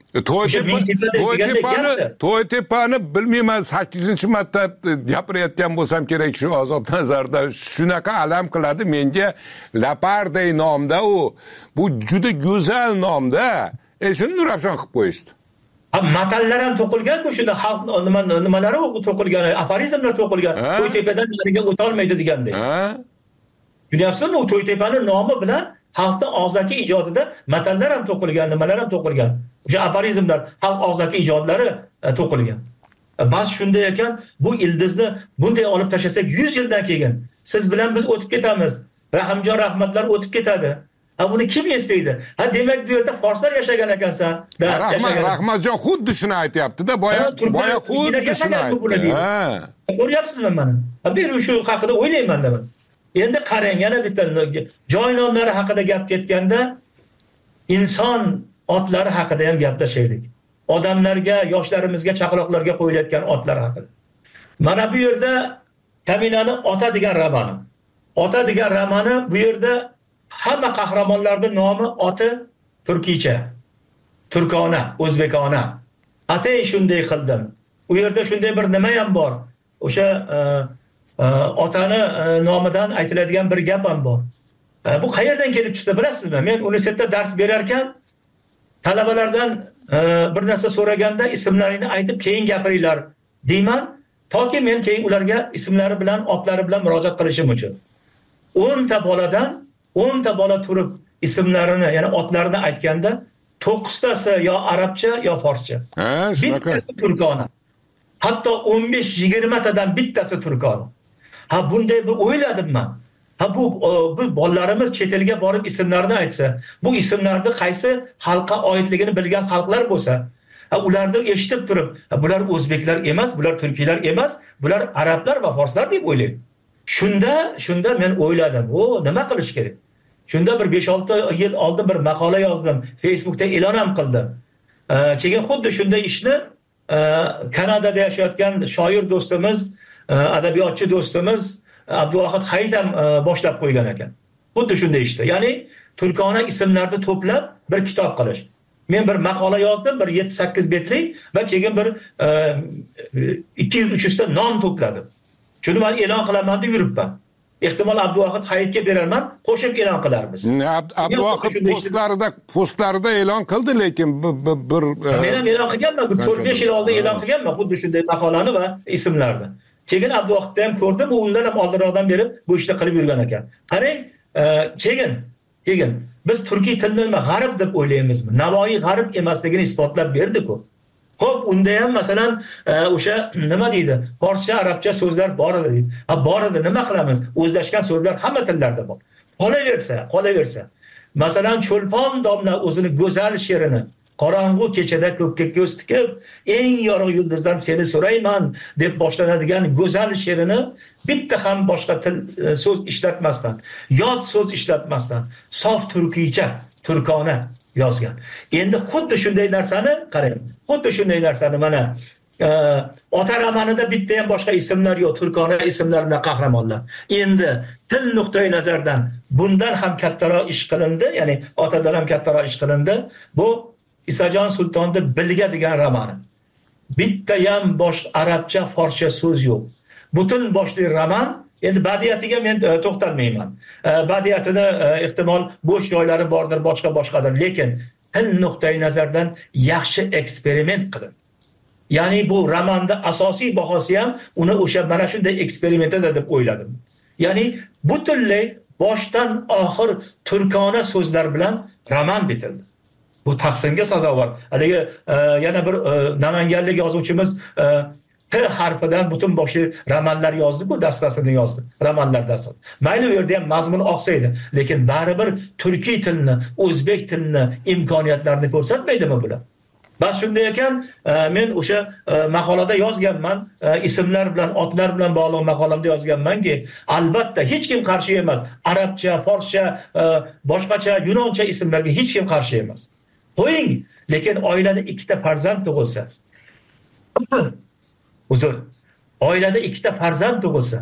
Speaker 3: To'ytepani, To'ytepani bilmayman, sakkizinchi marta gapirayotgan bo'lsam kerak shu Ozod Nazarda. Shunaqa alam qiladi menga Laparday nomda u. Bu juda go'zal nomda. E shuni Nurafshon qilib qo'yishdi.
Speaker 4: Ha, matallar ham to'qilgan-ku, shunda xalq nima nimalari to'qilgan, aforizmlar to'qilgan. To'ytepadan nariga o'ta olmaydi degandek. Ha? Tushunayapsizmi? U To'ytepaning nomi bilan xalqning og'zaki ijodida matallar ham to'qilgan, nimalar ham to'qilgan. O'sha aforizmlar, xalq og'zaki ijodlari to'qilgan. Bas shunday ekan, bu ildizni bunday olib tashlasak yuz yildan keyin siz bilan biz o'tib ketamiz. Rahimjon Rahmatlar o'tib ketadi. Ha, buni kim eslaydi? Ha, demak bu yerda forslar yashagan ekansan.
Speaker 3: Rahmat, Rahmatjon xuddi shuni aytayapti-da, boya boya xuddi shuni aytdi. Ha.
Speaker 4: Ko'ryapsizmi mana? Ha, men shu haqida o'ylayman-da men. Endi qarang, yana bitta joy nomlari haqida gap ketganda inson otlari haqida ham gaplashaylik. Odamlarga, yoshlarimizga, chaqaloqlarga qo'yilayotgan otlar haqida. Mana bu yerda Kaminani Ota degan romani. Ota degan romani bu yerda hamma qahramonlarning nomi, oti turkicha, turkona, o'zbekona. Atay shunday qildim. U yerda shunday bir nima ham bor. O'sha otani nomidan aytiladigan bir gap ham bor. Bu qayerdan kelib chiqdi bilasizmi? Men universitetda dars berar ekan talabalardan bir narsa so'raganda ismlarini aytib keyin gapiringlar deyman, toki men keyin ularga ismlari bilan, otlari bilan murojaat qilishim uchun. o'n ta boladan o'n ta bola turib ismlarini, ya'ni otlarini aytganda to'qqiztasi yo arabcha yo forscha.
Speaker 3: Ha, shunaqa.
Speaker 4: Bittasi turkona. Hatto o'n besh yigirma tadan bittasi turkona. Ha, bunday bir o'yladim men. Ha, bu bu bolalarimiz chet elga borib ismlarini aytsa, bu ismlarning qaysi xalqqa oidligini bilgan xalqlar bo'lsa, ha, ularni eshitib turib, ha, bular o'zbeklar emas, bular turkiylar emas, bular arablar va forslar deb o'ylaydi. Shunda, shunda men o'yladim, o, nima qilish kerak? Shunda bir besh olti yil oldin bir maqola yozdim, Facebookda e'lon ham qildim. Keyin xuddi shunday ishni Kanadada yashayotgan shoir do'stimiz, adabiyotchi do'stimiz Abduvahid Hayit ham boshlab qo'ygan ekan. Xuddi shunday ishda. Ya'ni turkona ismlarni to'plab bir kitob qilish. Men bir maqola yozdim, bir yetti sakkiz betlik va keyin bir ikki yuz uch yuz ta nom to'pladim. Shuni men e'lon qilaman deb yuribman. Ehtimol Abduvahid Hayitga berarman, qo'shib e'lon qilarmiz.
Speaker 3: Abduvahid postlarida postlarida e'lon qildi, lekin bir
Speaker 4: men ham e'lon qilganman, bir to'rt besh yil oldin e'lon qilganman xuddi shunday maqolani va ismlarni. Keyin Abduvahidda ham ko'rdim, u undan ham oldinroqdan beri bu ishni qilib yurgan ekan. Qarang, keyin keyin biz turkiy tilni g'arb deb o'ylaymizmi? Navoiy g'arb emasligini isbotlab berdi-ku. Xo'p, unda ham masalan o'sha nima deydi? Forscha, arabcha so'zlar bor edi deydi. Ha, bor edi, nima qilamiz? O'zlashgan so'zlar hamma tillarda bor. Qolaversa, qolaversa. Masalan, Cho'lpon domla o'zini go'zal she'rini qorong'u kechada ko'kka ko'z tikib, eng yorug' yulduzdan seni so'rayman deb boshlanadigan go'zal she'rini bitta ham boshqa til so'z ishlatmasdan, yot so'z ishlatmasdan, sof turkiycha, turkona yozgan. Endi xuddi shunday narsani qarang. Xuddi shunday narsani mana Ota romanida bitta ham boshqa ismlar yo'q, turkona ismlar bilan qahramonlar. Endi til nuqtai nazardan bundan ham kattaroq ish qilindi, ya'ni Otadan ham kattaroq ish qilindi. Bu Isajon Sultonning Bilga degan romani. Bitta ham bosh arabcha, forscha so'z yo'q. Butun boshli roman Endi badiatiga men e, to'xtalmayman. E, badiatini e, ehtimol bo'sh joylari bordir, boshqa boshqadir, lekin til nuqtai nazardan yaxshi eksperiment qilin. Ya'ni bu romanda asosiy bahosi ham uni o'sha mana shunday eksperimentda deb o'yladim. Ya'ni butunlay boshdan oxir turkona so'zlar bilan roman bitildi. Bu tahsinga sazovor. Haligi e, yana bir e, namanganlik yozuvchimiz e, T harfidan butun boshli romanlar yozdi-ku, dastasini yozdi. Romanlar dastasi. Mayli u yerda ham mazmun oqsaydi, lekin baribir turkiy tilni, o'zbek tilni imkoniyatlarini ko'rsatmaydimi bular? Bas shunday ekan, e, men o'sha e, maqolada yozganman, e, ismlar bilan, otlar bilan bog'liq maqolamda yozganmanki, albatta hech kim qarshi emas. Arabcha, forscha, e, boshqacha, yunoncha ismlarga hech kim qarshi emas. Qo'ying, lekin oilada ikkita farzand tug'ilsa, uzr, oilada ikkita farzand tug'ilsa,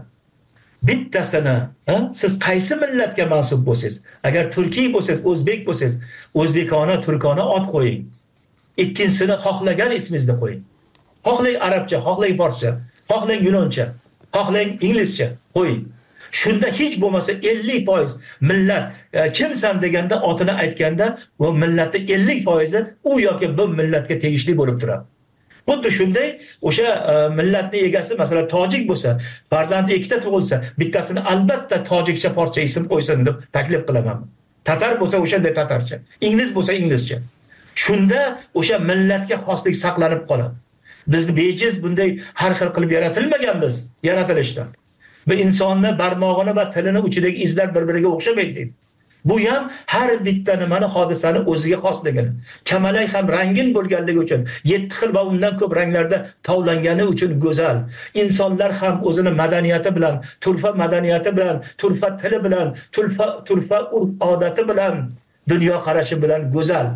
Speaker 4: bittasini, ha, siz qaysi millatga mansub bo'lsangiz, agar turkiy bo'lsangiz, o'zbek bo'lsangiz, o'zbekona, turkona ot qo'ying. Ikkinchisini xohlagan ismingizni qo'ying. Xohlang arabcha, xohlang forscha, xohlang yunoncha, xohlang inglizcha qo'ying. Shunda hech bo'lmasa ellik foiz millat e, kimsan deganda otini aytganda bu millatning ellik foizi u yoki bu millatga tegishli bo'lib turadi. Xuddi shunday o'sha e, millatning egasi masalan tojik bo'lsa, farzandi ikkita tug'ilsa, bittasini albatta tojikcha, forscha ism qo'ysin deb taklif qilaman. Tatar bo'lsa o'shanday tatarcha, ingliz bo'lsa inglizcha. Shunda o'sha millatga xoslik saqlanib qoladi. Biz bejiz bunday har xil qilib yaratilmaganmiz, yaratilishdan. Bu insonni barmog'ini va tilini uchidagi izlar bir-biriga o'xshamaydi. Bu ham har bitta nimani, hodisani o'ziga xosligini. Kamalak ham rangin bo'lganligi uchun, yetti xil va undan ko'p ranglarda tovlangani uchun go'zal. Insonlar ham o'zini madaniyati bilan, turfa madaniyati bilan, turfa tili bilan, turfa turfa urf odati bilan, dunyo qarashi bilan go'zal.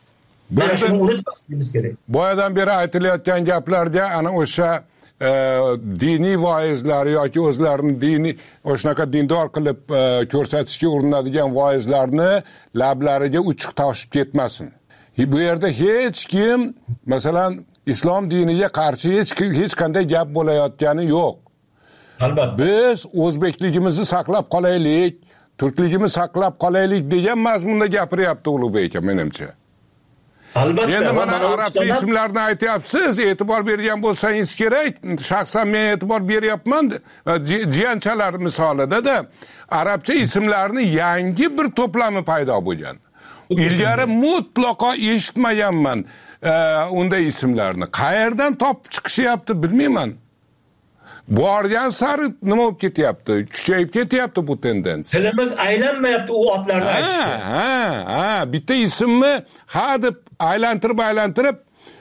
Speaker 4: Mana shuni unutmasligimiz kerak.
Speaker 3: Boyadan beri aytilayotgan gaplarga ana o'sha e, diniy voizlar yoki o'zlarini diniy o'shanaqa dindor qilib e, ko'rsatishga urinadigan voizlarni lablariga uchiq toshib ketmasin. Bu yerda hech kim masalan islom diniga qarshi hech hech qanday gap bo'layotgani yo'q.
Speaker 4: Albatta.
Speaker 3: Biz o'zbekligimizni saqlab qolaylik, turkligimizni saqlab qolaylik degan mazmunda gapiryapti Ulug'bek aka menimcha.
Speaker 4: Albatta.
Speaker 3: Endi mana arabcha ismlarni aytyapsiz, e'tibor bergan bo'lsangiz kerak. Shaxsan men e'tibor beryapman. Jiyanchalar misolida-da arabcha ismlarni yangi bir to'plami paydo bo'lgan. Ilgari mutlaqo eshitmaganman unday ismlarni. Qayerdan topib chiqishyapti bilmayman. Borgan sari nima bo'lib ketyapti? Kuchayib ketyapti bu tendensiya.
Speaker 4: Tilimiz aylanmayapti u otlarni aytishga.
Speaker 3: Ha, ha, bitta ismni ha deb aylantirib aylantirib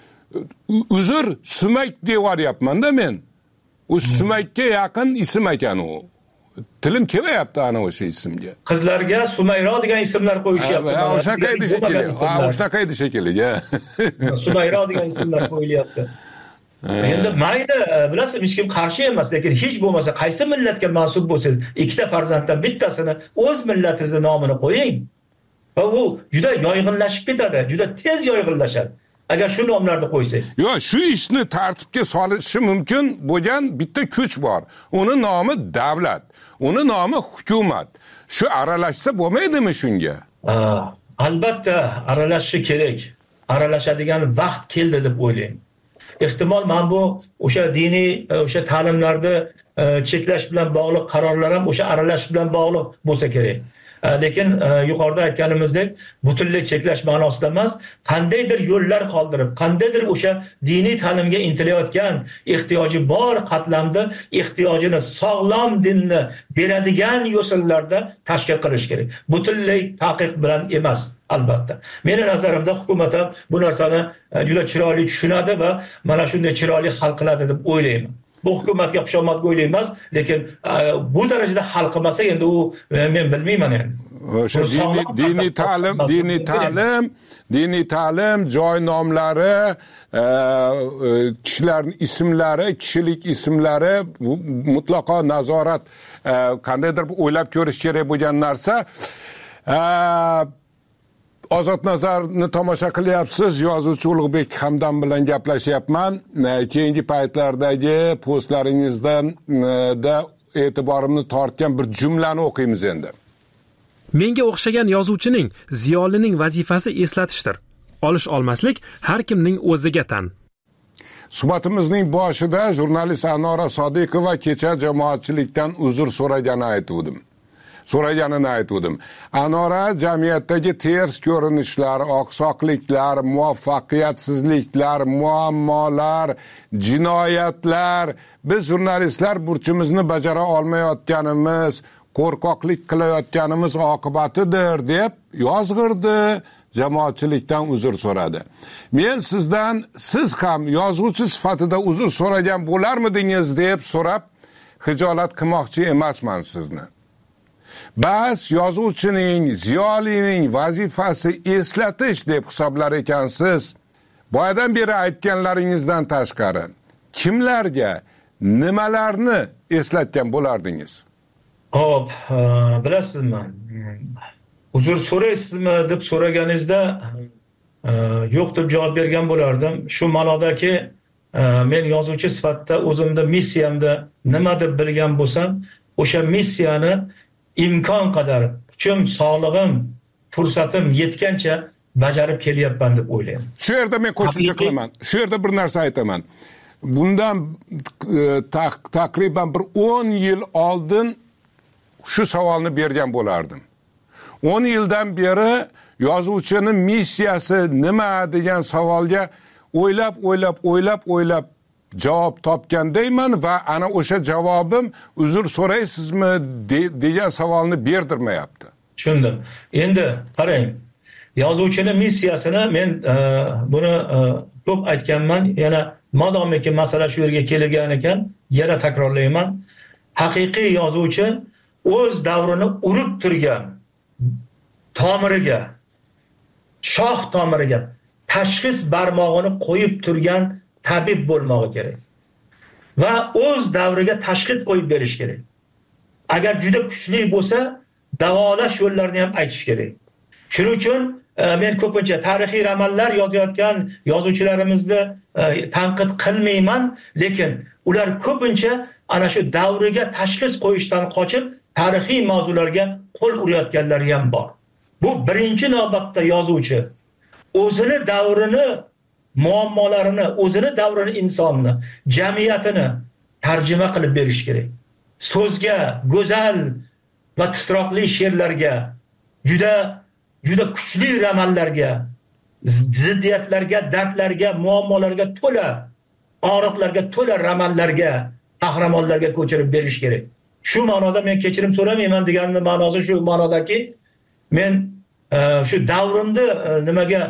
Speaker 3: uzr sumak deyoryapman-da men. U sumakka yaqin ism ekan u. Tilim kelmayapti ana o'sha ismga.
Speaker 4: Qizlarga Sumayro degan ismlar qo'yishyapti.
Speaker 3: Ha, o'shanaqa edi shekilli. Ha, o'shanaqa edi shekilli, ha.
Speaker 4: Sumayro degan ismlar qo'yilyapti. Endi mayli, bilasiz, hech kim qarshi emas, lekin hech bo'lmasa qaysi millatga mansub bo'lsangiz, ikkita farzanddan bittasini o'z millatingizning nomini qo'ying. Va u juda yoyg'inlashib ketadi, juda tez yoyg'inlashadi. Agar shu nomlarni qo'ysak.
Speaker 3: Yo'q, shu ishni tartibga solishi mumkin bo'lgan bitta kuch bor. Uni nomi davlat, uni nomi hukumat. Shu aralashsa bo'lmaydimi shunga?
Speaker 4: Albatta, aralashishi kerak. Aralashadigan vaqt keldi deb o'ylayman. Ehtimol men bu o'sha diniy o'sha ta'limlarni cheklash bilan bog'liq qarorlar ham o'sha aralash bilan bog'liq bo'lsa kerak. Lekin yuqorida aytganimizdek, butunlay cheklash ma'nosida emas, qandaydir yo'llar qoldirib, qandaydir o'sha diniy ta'limga intilayotgan, ehtiyoji bor qatlamda ehtiyojini sog'lom dinni beradigan yo'sinlarda tashkil qilish kerak. Butunlay taqiq bilan emas. Albatta. Meni nazarimda hukumat ham bu narsani juda chiroyli tushunadi va mana shunday chiroyli hal qiladi deb o'ylayman. Bu hukumatga xushomad o'ylay emas, lekin bu darajada hal qilmasa endi u men bilmayman endi.
Speaker 3: O'sha diniy diniy ta'lim, diniy ta'lim, diniy ta'lim, joy nomlari, kishilarning ismlari, kishilik ismlari mutlaqo nazorat qandaydir o'ylab ko'rish kerak bo'lgan narsa. Ozod Nazarni tomosha qilyapsiz. Yozuvchi Ulug'bek Hamdam bilan gaplashyapman. Keyingi paytlardagi postlaringizdan da e'tiborimni tortgan bir jumlani o'qiymiz endi.
Speaker 5: Menga o'xshagan yozuvchining, ziyolining vazifasi eslatishdir. Olish olmaslik har kimning o'ziga tan.
Speaker 3: Suhbatimizning boshida jurnalist Anora Sodiqova kecha jamoatchilikdan uzr so'raganini aytdim. So'raganini aytdim. Anora jamiyatdagi ters ko'rinishlar, oqsoqliklar, muvaffaqiyatsizliklar, muammolar, jinoyatlar, biz jurnalistlar burchimizni bajara olmayotganimiz, qo'rqoqlik qilayotganimiz oqibatidir deb yozg'irdi, jamoatchilikdan uzr so'radi. Men sizdan siz ham yozuvchi sifatida uzr so'ragan bo'larmidingiz deb so'rab hijolat qilmoqchi emasman sizni. Bas yozuvchining, ziyolining vazifasi eslatish deb hisoblar ekansiz. Boyadan beri aytganlaringizdan tashqari kimlarga, nimalarni eslatgan bo'lardingiz?
Speaker 4: Hop, bilasizmi? Uzr so'raysizmi deb so'raganingizda yo'q deb javob bergan bo'lardim. Shu ma'nodaki men yozuvchi sifatida o'zimda missiyamda nima deb bilgan bo'lsam, o'sha missiyani imkon qadar kuchim, sog'lig'im, fursatim yetgancha bajarib kelyapman deb o'ylayman.
Speaker 3: Shu yerda men qo'shimcha qilaman. Shu yerda bir narsa aytaman. Bundan taqriban bir o'n yil oldin shu savolni bergan bo'lardim. o'n yildan beri yozuvchining missiyasi nima degan savolga o'ylab, o'ylab, o'ylab, o'ylab javob topgandayman va ana o'sha javobim uzr so'raysizmi degan savolni berdirmayapti.
Speaker 4: Tushundim. Endi qarang, yozuvchining missiyasini men buni ko'p aytganman, yana modomiki masala shu yerga kelgan ekan, yana takrorlayman. Haqiqiy yozuvchi o'z davrini urib turgan tomiriga, shoh tomiriga tashxis barmog'ini qo'yib turgan tabib bo'lmog'i kerak. Va o'z davriga tashxis qo'yib berish kerak. Agar juda kuchli bo'lsa, davolash yo'llarini ham aytish kerak. Shuning uchun men ko'pincha tarixiy romanlar yozayotgan yozuvchilarimizni tanqid qilmayman, lekin ular ko'pincha ana shu davriga tashxis qo'yishdan qochib, tarixiy mavzularga qo'l urayotganlar ham bor. Bu birinchi navbatda yozuvchi o'zini davrini, muammolarini, o'zini davrini, insonni, jamiyatini tarjima qilib berish kerak. So'zga, go'zal va titroqli she'rlarga, juda juda kuchli romanlarga, ziddiyatlarga, dardlarga, muammolarga to'la, og'riqlarga to'la romanlarga, qahramonlarga ko'chirib berish kerak. Shu ma'noda men kechirim so'ramayman deganning ma'nosi shu ma'nodaki, men shu davrimni nimaga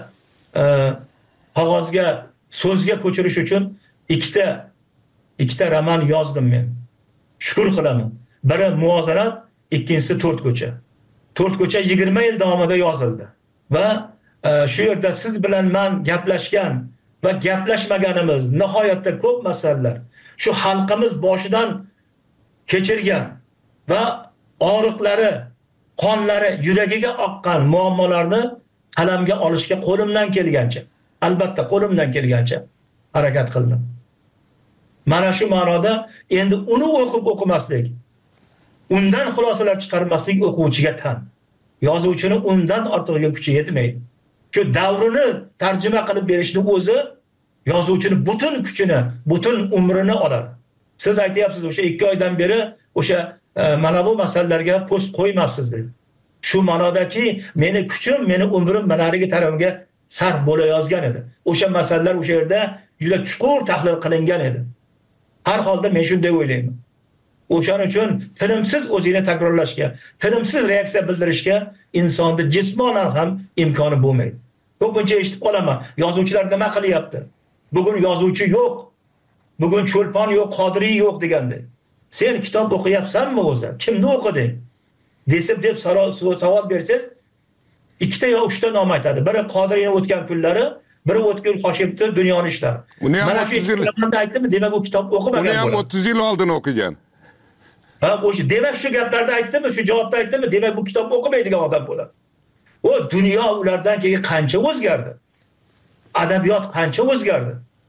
Speaker 4: qog'ozga, so'zga ko'chirish uchun ikkita ikkita roman yozdim men. Shukr qilaman. Biri Muvozanat, ikkinchisi To'rt ko'cha. To'rt ko'cha yigirma yil davomida yozildi va shu yerda siz bilan men gaplashgan va gaplashmaganimiz nihoyatda ko'p masalalar, shu xalqimiz boshidan kechirgan va og'riqlari, qonlari yuragiga oqqan muammolarni qalamga olishga qo'limdan kelgancha, albatta qo'limdan kelgancha harakat qildim. Mana shu ma'noda endi uni o'qib o'qimaslik, undan xulosalar chiqarmaslik o'quvchiga tan. Yozuvchini undan ortig'iga kuchi yetmaydi. Shu davrini tarjima qilib berishni o'zi yozuvchini butun kuchini, butun umrini oladi. Siz aytyapsiz, o'sha ikki oydan beri o'sha mana bu masalalarga post qo'ymabsiz deb. Shu ma'nodaki meni kuchim, meni umrim manarigi tarafga sarf bo'layozgan edi. O'sha masalalar o'sha yerda juda chuqur tahlil qilingan edi. Har holda men shunday o'ylayman. O'shaning uchun tinimsiz o'zini takrorlashga, tinimsiz reaksiya bildirishga insonda jismonan ham imkoni bo'lmaydi. Ko'pincha eshitib qolaman, yozuvchilar nima qilyapti? Bugun yozuvchi yo'q. Bugun Cho'lpon yo'q, Qodiriy yo'q deganda. Sen kitob o'qiyapsanmi o'zi? Kimni o'qiding? Desib deb savol bersangiz, ikkita yo uchta nom aytadi. Biri Qodiriyning o'tgan kunlari, biri O'tkir Hoshimning Dunyoni ishlari. Mana shu ikkilamanda aytdimi, demak u kitob o'qimagan
Speaker 3: bo'ladi. Uni ham o'ttiz yil oldin o'qigan.
Speaker 4: Ha, o'sha demak shu gaplarni aytdimi, shu javobni aytdimi, demak bu kitob o'qimaydigan odam bo'ladi. O dunyo ulardan keyin qancha o'zgardi? Adabiyot qancha o'zgardi?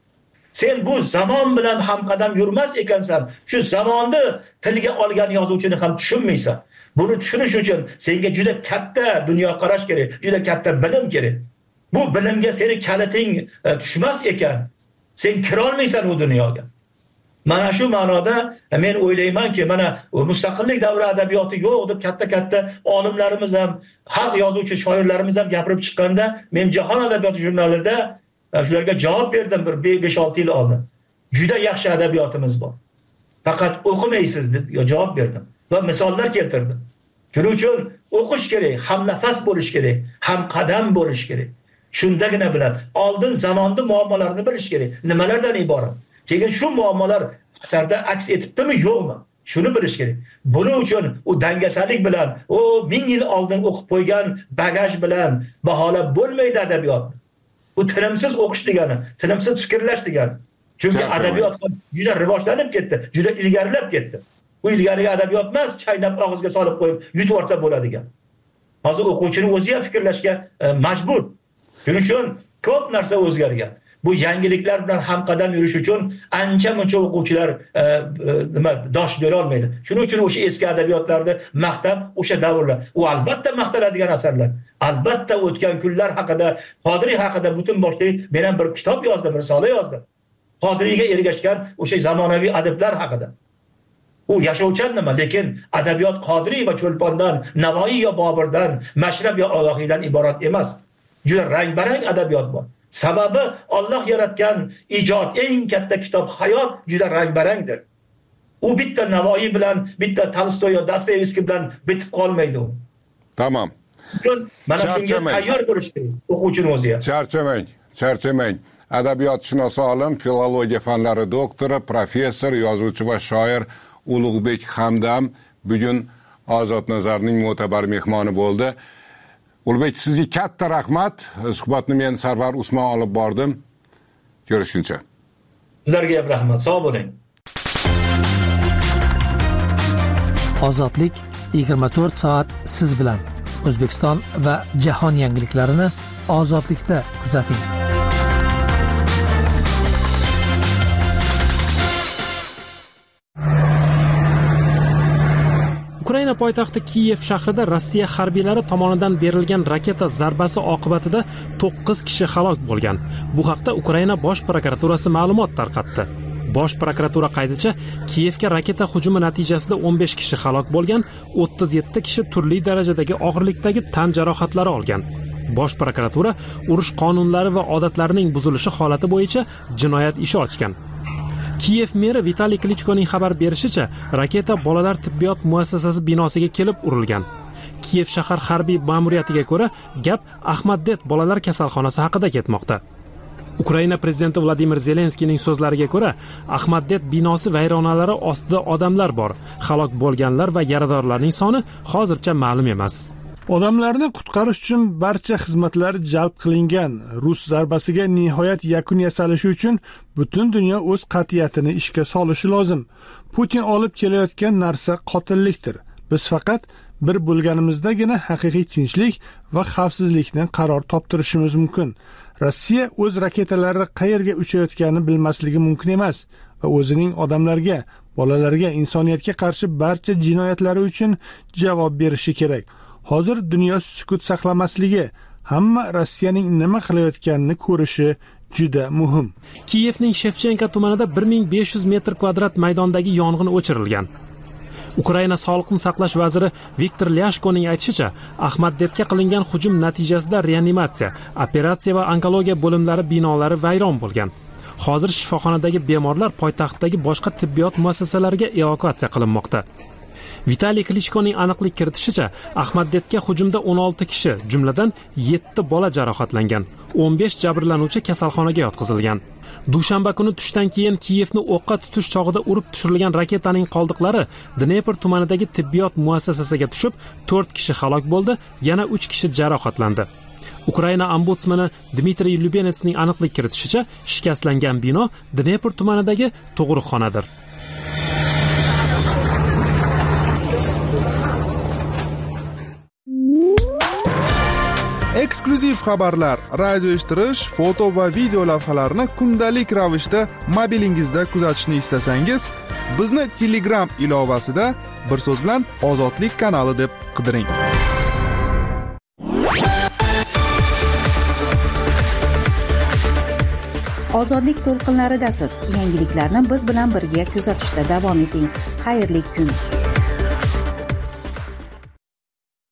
Speaker 4: Sen bu zamon bilan hamqadam yurmas ekansan. Shu zamonni tilga olgan yozuvchini ham tushunmaysan. Buni tushunish uchun senga juda katta dunyoqarash kerak, juda katta bilim kerak. Bu bilimga seni kaliting tushmas ekan, sen kira olmaysan u dunyoga. Mana shu ma'noda men o'ylaymanki, mana mustaqillik davri adabiyoti yo'q deb katta-katta olimlarimiz ham, xalq yozuvchi shoirlarimiz ham gapirib chiqqanda, men Jahon adabiyoti jurnalida shularga javob berdim bir besh olti yil oldin. Juda yaxshi adabiyotimiz bor. Faqat o'qimaysiz deb javob berdim va misollar keltirdim. Shuning uchun o'qish kerak, ham nafas bo'lish kerak, ham qadam bo'lish kerak. Shundagina bilan oldin zamonni muammolarini bilish kerak. Nimalardan iborat? Keyin shu muammolar asarda aks etibdimi, yo'qmi? Shuni bilish kerak. Buning uchun u dangasalik bilan, o ming yil oldin o'qib qo'ygan bagaj bilan baholab bo'lmaydi adabiyotni. Bu tinimsiz o'qish degani, tinimsiz fikrlash degani. Chunki adabiyot juda rivojlanib ketdi, juda ilgarilab ketdi. Bu ilgariga adabiyot emas, chaynab og'izga solib qo'yib yutib olsa bo'ladigan. Hozir o'quvchini o'zi ham fikrlashga e, majbur. Shuning uchun ko'p narsa o'zgargan. Bu yangiliklar bilan hamqadam yurish uchun ancha-muncha o'quvchilar e, e, nima dosh bera olmaydi. Shuning uchun o'sha eski adabiyotlarni maqtab, o'sha davrlar, u albatta maqtaladigan asarlar. Albatta o'tgan kunlar haqida, Qodiriy haqida butun boshli men ham bir kitob yozdim, risola yozdim. Qodiriyga ergashgan o'sha zamonaviy adiblar haqida. U yashovchan nima, lekin adabiyot Qodiriy va Cho'lpondan, Navoiy yo Bobirdan, Mashrab yo Ovohiydan iborat emas. Juda rang-barang adabiyot bor. Sababi Alloh yaratgan ijod, eng katta kitob hayot juda rang-barangdir. U bitta Navoiy bilan, bitta Tolstoy yo Dostoyevskiy bilan bitib qolmaydi u.
Speaker 3: Tamam.
Speaker 4: Mana shunga tayyor bo'lish kerak o'quvchini o'zi ham.
Speaker 3: Charchamang, charchamang. Adabiyotshunos olim, filologiya fanlari doktori, professor, yozuvchi va shoir Ulug'bek Hamdam bugun Ozod Nazarning mo'tabar mehmoni bo'ldi. Ulug'bek, sizga katta rahmat. Suhbatni men Sarvar Usmon olib bordim. Ko'rishguncha.
Speaker 4: Sizlarga ham rahmat. Sog' bo'ling.
Speaker 9: Ozodlik yigirma to'rt soat siz bilan. O'zbekiston va jahon yangiliklarini ozodlikda kuzating.
Speaker 5: Ukraina poytaxti Kiyev shahrida Rossiya harbiylari tomonidan berilgan raketa zarbasi oqibatida to'qqiz kishi halok bo'lgan. Bu haqda Ukraina bosh prokuraturasi ma'lumot tarqatdi. Bosh prokuratura qayticha, Kiyevga raketa hujumi natijasida o'n besh kishi halok bo'lgan, o'ttiz yetti kishi turli darajadagi og'irlikdagi tan jarohatlari olgan. Bosh prokuratura urush qonunlari va odatlarining buzilishi holati bo'yicha jinoyat ishi ochgan. Kiyev meri Vitaliy Klichkoning xabar berishicha, raketa bolalar tibbiyot muassasasi binosiga kelib urilgan. Kiyev shahar harbiy ma'muriyatiga ko'ra, gap Ahmaddet bolalar kasalxonasi haqida ketmoqda. Ukraina prezidenti Vladimir Zelenskiyning so'zlariga ko'ra, Ahmaddet binosi vayronalari ostida odamlar bor. Halok bo'lganlar va yaradorlarning soni hozircha ma'lum emas.
Speaker 2: Odamlarni qutqarish uchun barcha xizmatlar jalb qilingan. Rus zarbasiga nihoyat yakun yasalishi uchun butun dunyo o'z qat'iyatini ishga solishi lozim. Putin olib kelayotgan narsa qotillikdir. Biz faqat bir bo'lganimizdagina haqiqiy tinchlik va xavfsizlikni qaror toptirishimiz mumkin. Rossiya o'z raketalari qayerga uchayotganini bilmasligi mumkin emas va o'zining odamlarga, bolalarga, insoniyatga qarshi barcha jinoyatlari uchun javob berishi kerak. Hozir dunyo sukut saqlamasligi, hamma Rossiyaning nima qilayotganini ko'rishi juda muhim.
Speaker 5: Kiyevning Shevchenko tumanida bir ming besh yuz metr kvadrat maydondagi yong'in o'chirilgan. Ukraina sog'liqni saqlash vaziri Viktor Lyashkoning aytishicha, Ahmaddetga qilingan hujum natijasida reanimatsiya, operatsiya va onkologiya bo'limlari binolari vayron bo'lgan. Hozir shifoxonadagi bemorlar poytaxtdagi boshqa tibbiyot muassasalariga evakuatsiya qilinmoqda. Vitaliy Klichkoning aniqlik kiritishicha, Ahmaddetga hujumda o'n olti kishi, jumladan yetti bola jarohatlangan. o'n besh jabrlanuvchi kasalxonaga yotqizilgan. Dushanba kuni tushdan keyin Kiyevni o'qqa tutish chog'ida urib tushirilgan raketaning qoldiqlari Dnepr tumanidagi tibbiyot muassasasiga tushib, to'rt kishi halok bo'ldi, yana uch kishi jarohatlandi. Ukraina ombudsmani Dmitriy Lyubenetsning aniqlik kiritishicha, shikastlangan bino Dnepr tumanidagi tug'ruqxonadir.
Speaker 10: eksklyuziv xabarlar, radio eshittirish, foto va video lavhalarni kundalik ravishda mobilingizda kuzatishni istasangiz, bizni Telegram ilovasida bir so'z bilan Ozodlik kanali deb qidiring.
Speaker 11: Ozodlik to'lqinlaridasiz. Yangiliklarni biz bilan birga kuzatishda davom eting. Xayrli kun.